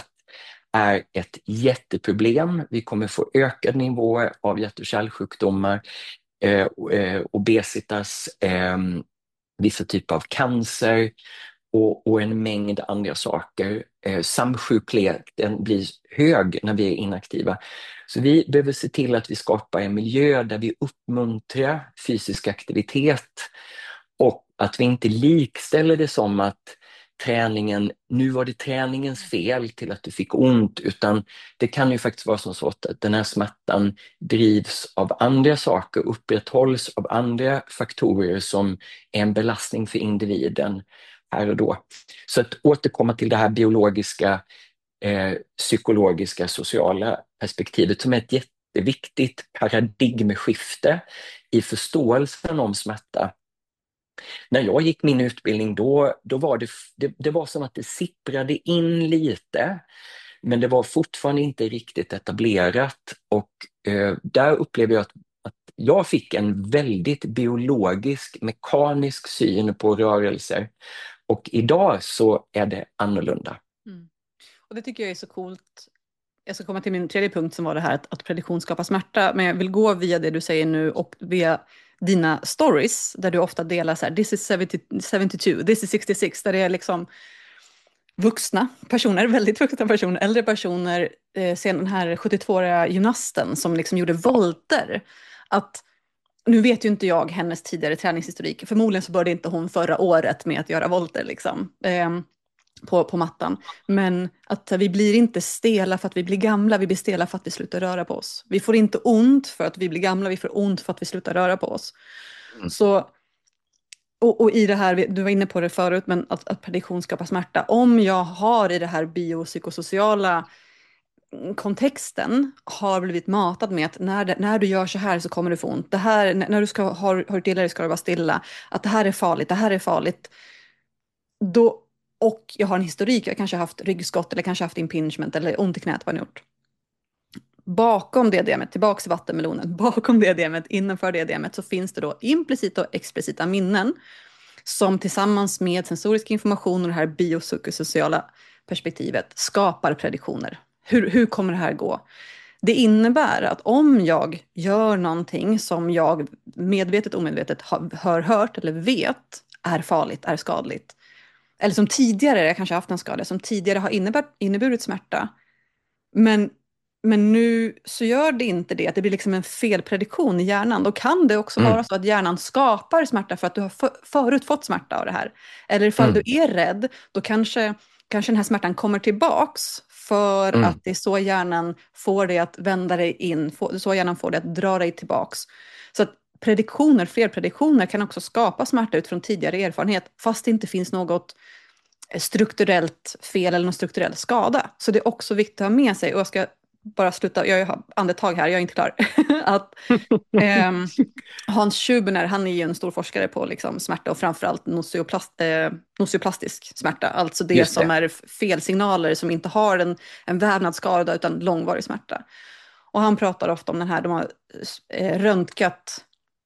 är ett jätteproblem. Vi kommer få ökade nivåer av hjärt- och kärlsjukdomar, eh, eh, obesitas, eh, vissa typer av cancer och, och en mängd andra saker. Eh, samsjukligheten blir hög när vi är inaktiva. Så vi behöver se till att vi skapar en miljö där vi uppmuntrar fysisk aktivitet och att vi inte likställer det som att träningen, nu var det träningens fel till att du fick ont, utan det kan ju faktiskt vara så att den här smärtan drivs av andra saker, upprätthålls av andra faktorer som är en belastning för individen här och då. Så att återkomma till det här biologiska, eh, psykologiska, sociala perspektivet som är ett jätteviktigt paradigmskifte i förståelsen om smärta. När jag gick min utbildning då, då var det, det, det var som att det sipprade in lite, men det var fortfarande inte riktigt etablerat och eh, där upplever jag att, att jag fick en väldigt biologisk, mekanisk syn på rörelser och idag så är det annorlunda. Mm. Och det tycker jag är så coolt. Jag ska komma till min tredje punkt som var det här att, att prediktion skapar smärta. Men jag vill gå via det du säger nu och via dina stories där du ofta delar så här, this is seventy, seventy-two, this is sixty-six, där det är liksom vuxna personer, väldigt vuxna personer, äldre personer, eh, sen den här sjuttiotvååriga gymnasten som liksom gjorde volter. Att, nu vet ju inte jag hennes tidigare träningshistorik, förmodligen så började inte hon förra året med att göra volter liksom. Eh, på, på mattan. Men att vi blir inte stela för att vi blir gamla, vi blir stela för att vi slutar röra på oss. Vi får inte ont för att vi blir gamla, vi får ont för att vi slutar röra på oss. Mm. Så, och, och i det här, du var inne på det förut, men att, att prediktion skapar smärta. Om jag har i det här biopsykosociala kontexten har blivit matad med att när, det, när du gör så här så kommer du få ont. Det här, när när du ska, har, har ett illa dig ska du vara stilla. Att det här är farligt, det här är farligt. Då, och jag har en historik, jag kanske har haft ryggskott eller kanske haft impingement eller ont i knät, vad jag gjort. Bakom det diamet, tillbaka till vattenmelonen, bakom det diamet, innanför det diamet så finns det då implicita och explicita minnen som tillsammans med sensorisk information och det här biopsykosociala perspektivet skapar prediktioner. Hur, hur kommer det här gå? Det innebär att om jag gör någonting som jag medvetet och omedvetet har, har hört eller vet är farligt, är skadligt, eller som tidigare, jag kanske har haft en skada, som tidigare har inneburit, inneburit smärta, men, men nu så gör det inte det, att det blir liksom en felprediktion i hjärnan, då kan det också vara Mm. så att hjärnan skapar smärta för att du har för, förut fått smärta av det här. Eller ifall Mm. du är rädd, då kanske, kanske den här smärtan kommer tillbaks för Mm. att det är så hjärnan får dig att vända dig in, få, så hjärnan får dig att dra dig tillbaks. Så att prediktioner, fler prediktioner kan också skapa smärta utifrån tidigare erfarenhet, fast det inte finns något strukturellt fel eller någon strukturell skada. Så det är också viktigt att ha med sig, och jag ska bara sluta, jag har andetag här, jag är inte klar, att eh, Hans Schubiner, han är ju en stor forskare på liksom smärta och framförallt nocioplast, eh, nocioplastisk smärta, alltså det Just som det. är felsignaler som inte har en, en vävnadsskada utan långvarig smärta. Och han pratar ofta om den här, de har eh, röntgat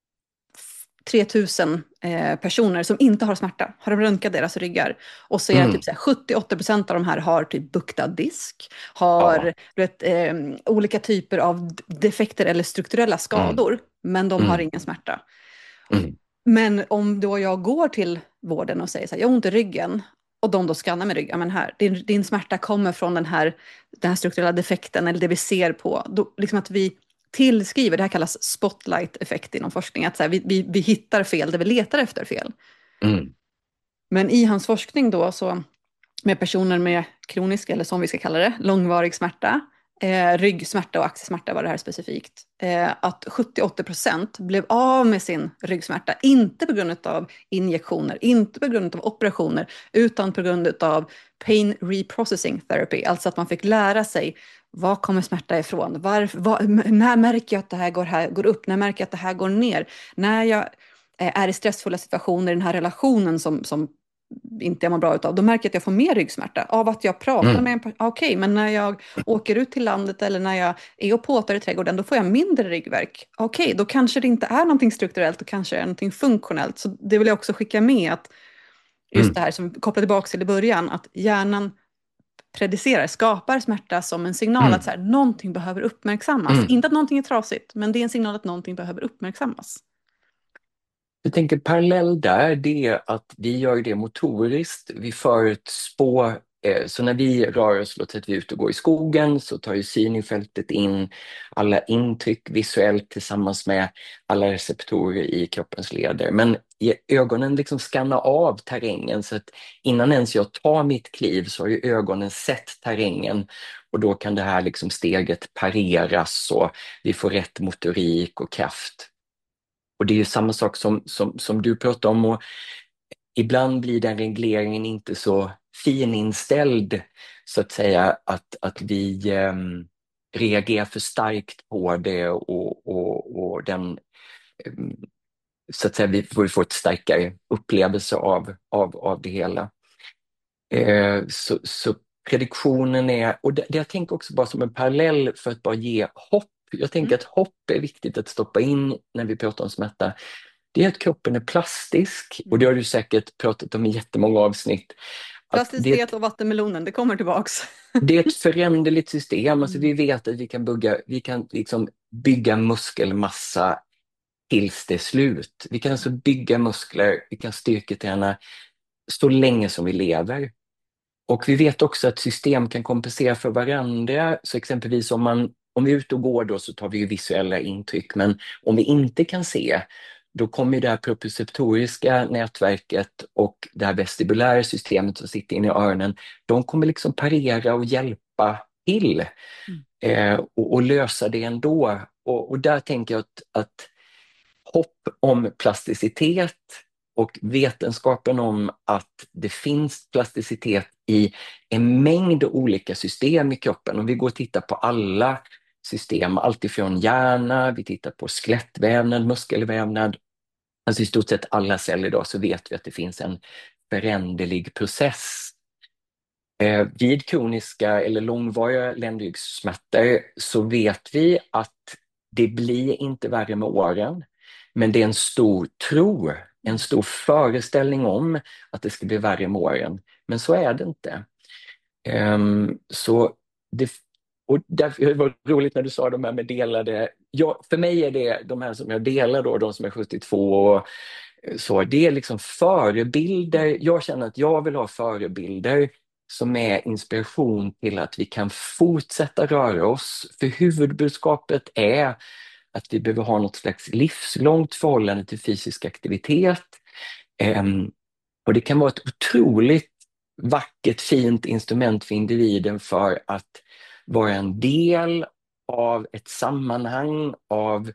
tre tusen eh, personer som inte har smärta, har de röntgat deras ryggar och ser att Mm. typ så här, sjuttio till åttio procent av de här har typ buktad disk, har Ja. du vet, eh, olika typer av defekter eller strukturella skador, Mm. men de har Mm. ingen smärta. Mm. Men om då jag går till vården och säger så här, jag har ont i ryggen, och de då skannar med ryggen, men här, din, din smärta kommer från den här, den här strukturella defekten eller det vi ser på, då, liksom att vi tillskriver, det här kallas spotlight-effekt inom forskning, att så här, vi, vi, vi hittar fel där vi letar efter fel. Mm. Men i hans forskning då, så med personer med kronisk, eller som vi ska kalla det, långvarig smärta, eh, ryggsmärta och axelsmärta var det här specifikt, eh, att sjuttio till åttio procent blev av med sin ryggsmärta, inte på grund av injektioner, inte på grund av operationer, utan på grund av pain reprocessing therapy, alltså att man fick lära sig var kommer smärta ifrån, Varför, var, när märker jag att det här går, här går upp, när märker jag att det här går ner, när jag eh, är i stressfulla situationer i den här relationen som, som inte jag mår bra utav, då märker jag att jag får mer ryggsmärta av att jag pratar Mm. med en person. Okej, okay, men när jag åker ut till landet eller när jag är och påtar i trädgården, då får jag mindre ryggvärk. Okej, okay, då kanske det inte är någonting strukturellt, då kanske det är någonting funktionellt. Så det vill jag också skicka med, att just Mm. det här som vi kopplade tillbaka till i början, att hjärnan predicerar, skapar smärta som en signal Mm. att så här, någonting behöver uppmärksammas. Mm. Inte att någonting är trasigt, men det är en signal att någonting behöver uppmärksammas. Jag tänker parallell där, det är att vi gör det motoriskt, vi förutspår, eh, så när vi rör oss, låt säga att vi är ute och går i skogen, så tar ju synfältet in alla intryck visuellt tillsammans med alla receptorer i kroppens leder. Men i ögonen liksom skannar av terrängen, så att innan ens jag tar mitt kliv så har ju ögonen sett terrängen, och då kan det här liksom steget pareras och vi får rätt motorik och kraft. Och det är ju samma sak som, som, som du pratar om, och ibland blir den regleringen inte så fininställd, så att säga, att, att vi eh, reagerar för starkt på det, och, och, och den, eh, så att säga, vi får, får ett starkare upplevelse av, av, av det hela. Eh, så, så prediktionen är, och det, det jag tänker också bara som en parallell för att bara ge hopp. Jag tänker Mm. att hopp är viktigt att stoppa in när vi pratar om smärta. Det är att kroppen är plastisk, och det har du säkert pratat om i jättemånga avsnitt. Att det, är Plasticitet ett, och vattenmelonen, det kommer tillbaks. det är ett föränderligt system. Alltså Mm. vi vet att vi kan bygga, vi kan liksom bygga muskelmassa tills det är slut. Vi kan alltså bygga muskler, vi kan styrketräna så länge som vi lever. Och vi vet också att system kan kompensera för varandra. Så exempelvis om, man, om vi är ute och går då, så tar vi ju visuella intryck. Men om vi inte kan se, då kommer det här proprioceptoriska nätverket och det här vestibulära systemet som sitter inne i öronen, de kommer liksom parera och hjälpa till Mm. eh, och, och lösa det ändå. Och, och där tänker jag att, att hopp om plasticitet och vetenskapen om att det finns plasticitet i en mängd olika system i kroppen. Om vi går och tittar på alla system, alltifrån hjärna, vi tittar på skelettvävnad, muskelvävnad, alltså i stort sett alla celler idag, så vet vi att det finns en föränderlig process. Eh, vid kroniska eller långvariga ländryggsmärtor så vet vi att det blir inte värre med åren, men det är en stor tro, en stor föreställning om att det ska bli värre med åren. Men så är det inte. Um, så det, och därför, det var roligt när du sa de här med delade. Ja, för mig är det de här som jag delar då, de som är sjuttiotvå och så, det är liksom förebilder. Jag känner att jag vill ha förebilder som är inspiration till att vi kan fortsätta röra oss. För huvudbudskapet är att vi behöver ha något slags livslångt förhållande till fysisk aktivitet. Um, och det kan vara ett otroligt vackert, fint instrument för individen för att vara en del av ett sammanhang av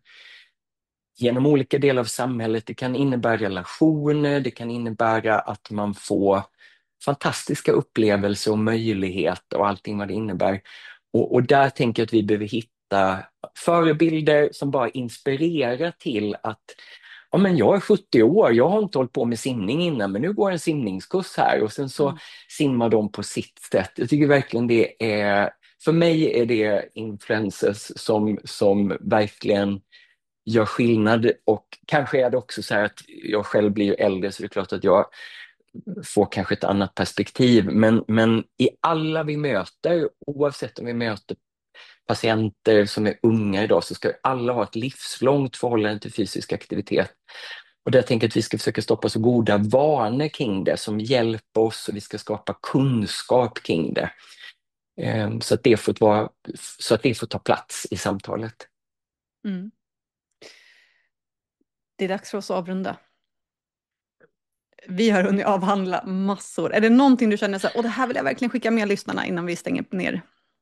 genom olika delar av samhället. Det kan innebära relationer, det kan innebära att man får fantastiska upplevelser och möjligheter och allting vad det innebär. Och, och där tänker jag att vi behöver hitta förebilder som bara inspirerar till att ja, men jag är sjuttio år, jag har inte hållit på med simning innan, men nu går en simningskurs här och sen så mm. simmar de på sitt sätt. Jag tycker verkligen det är, för mig är det influencers som, som verkligen gör skillnad, och kanske är det också så här att jag själv blir äldre, så det är klart att jag får kanske ett annat perspektiv, men, men i alla vi möter, oavsett om vi möter patienter som är unga idag, så ska alla ha ett livslångt förhållande till fysisk aktivitet. Och där tänker jag att vi ska försöka stoppa så goda vanor kring det som hjälper oss, och vi ska skapa kunskap kring det. Så att det får, vara, så att det får ta plats i samtalet. Mm. Det är dags för oss att avrunda. Vi har hunnit avhandla massor. Är det någonting du känner så här, och det här vill jag verkligen skicka med lyssnarna innan vi stänger ner?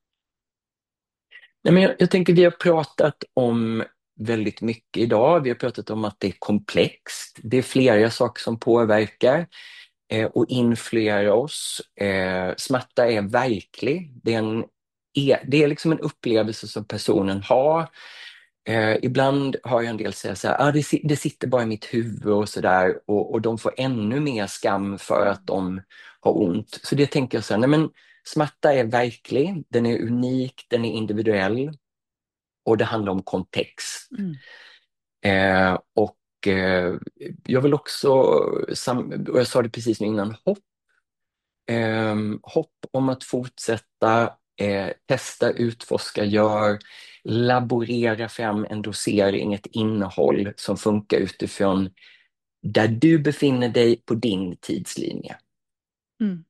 Nej, men jag, jag tänker vi har pratat om väldigt mycket idag. Vi har pratat om att det är komplext. Det är flera saker som påverkar eh, och influerar oss. Eh, smärta är verklig. Det är, en, det är liksom en upplevelse som personen har. Eh, ibland har jag en del säga så här, ah, det, det sitter bara i mitt huvud och sådär, och, och de får ännu mer skam för att de har ont. Så det tänker jag så här, nej men smärta är verklig, den är unik, den är individuell, och det handlar om kontext. Mm. Eh, och eh, jag vill också, och jag sa det precis innan, hopp. Eh, hopp om att fortsätta eh, testa, utforska, gör, laborera fram en dosering, ett innehåll som funkar utifrån där du befinner dig på din tidslinje. Mm.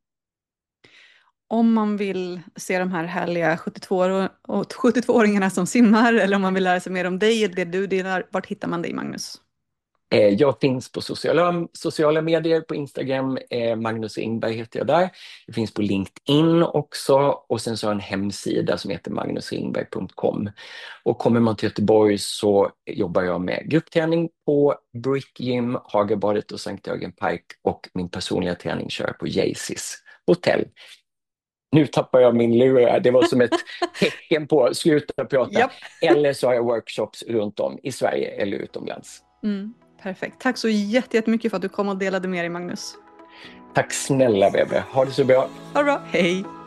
Om man vill se de här härliga sjuttiotvååringarna som simmar, eller om man vill lära sig mer om dig och det du delar, vart hittar man dig, Magnus? Jag finns på sociala, sociala medier, på Instagram, Magnus Ingberg heter jag där. Jag finns på LinkedIn också, och sen så har jag en hemsida som heter magnus ringberg punkt com. Och kommer man till Göteborg så jobbar jag med gruppträning på Brick Gym, Hagabadet och Sankt Jörgen Park, och min personliga träning kör på Jaycees hotell. Nu tappar jag min lura. Det var som ett tecken på sluta prata. Yep. Eller så har jag workshops runt om i Sverige eller utomlands. Mm, perfekt. Tack så jättemycket för att du kom och delade med dig, Magnus. Tack snälla, Bebe. Ha det så bra. Ha det bra. Hej.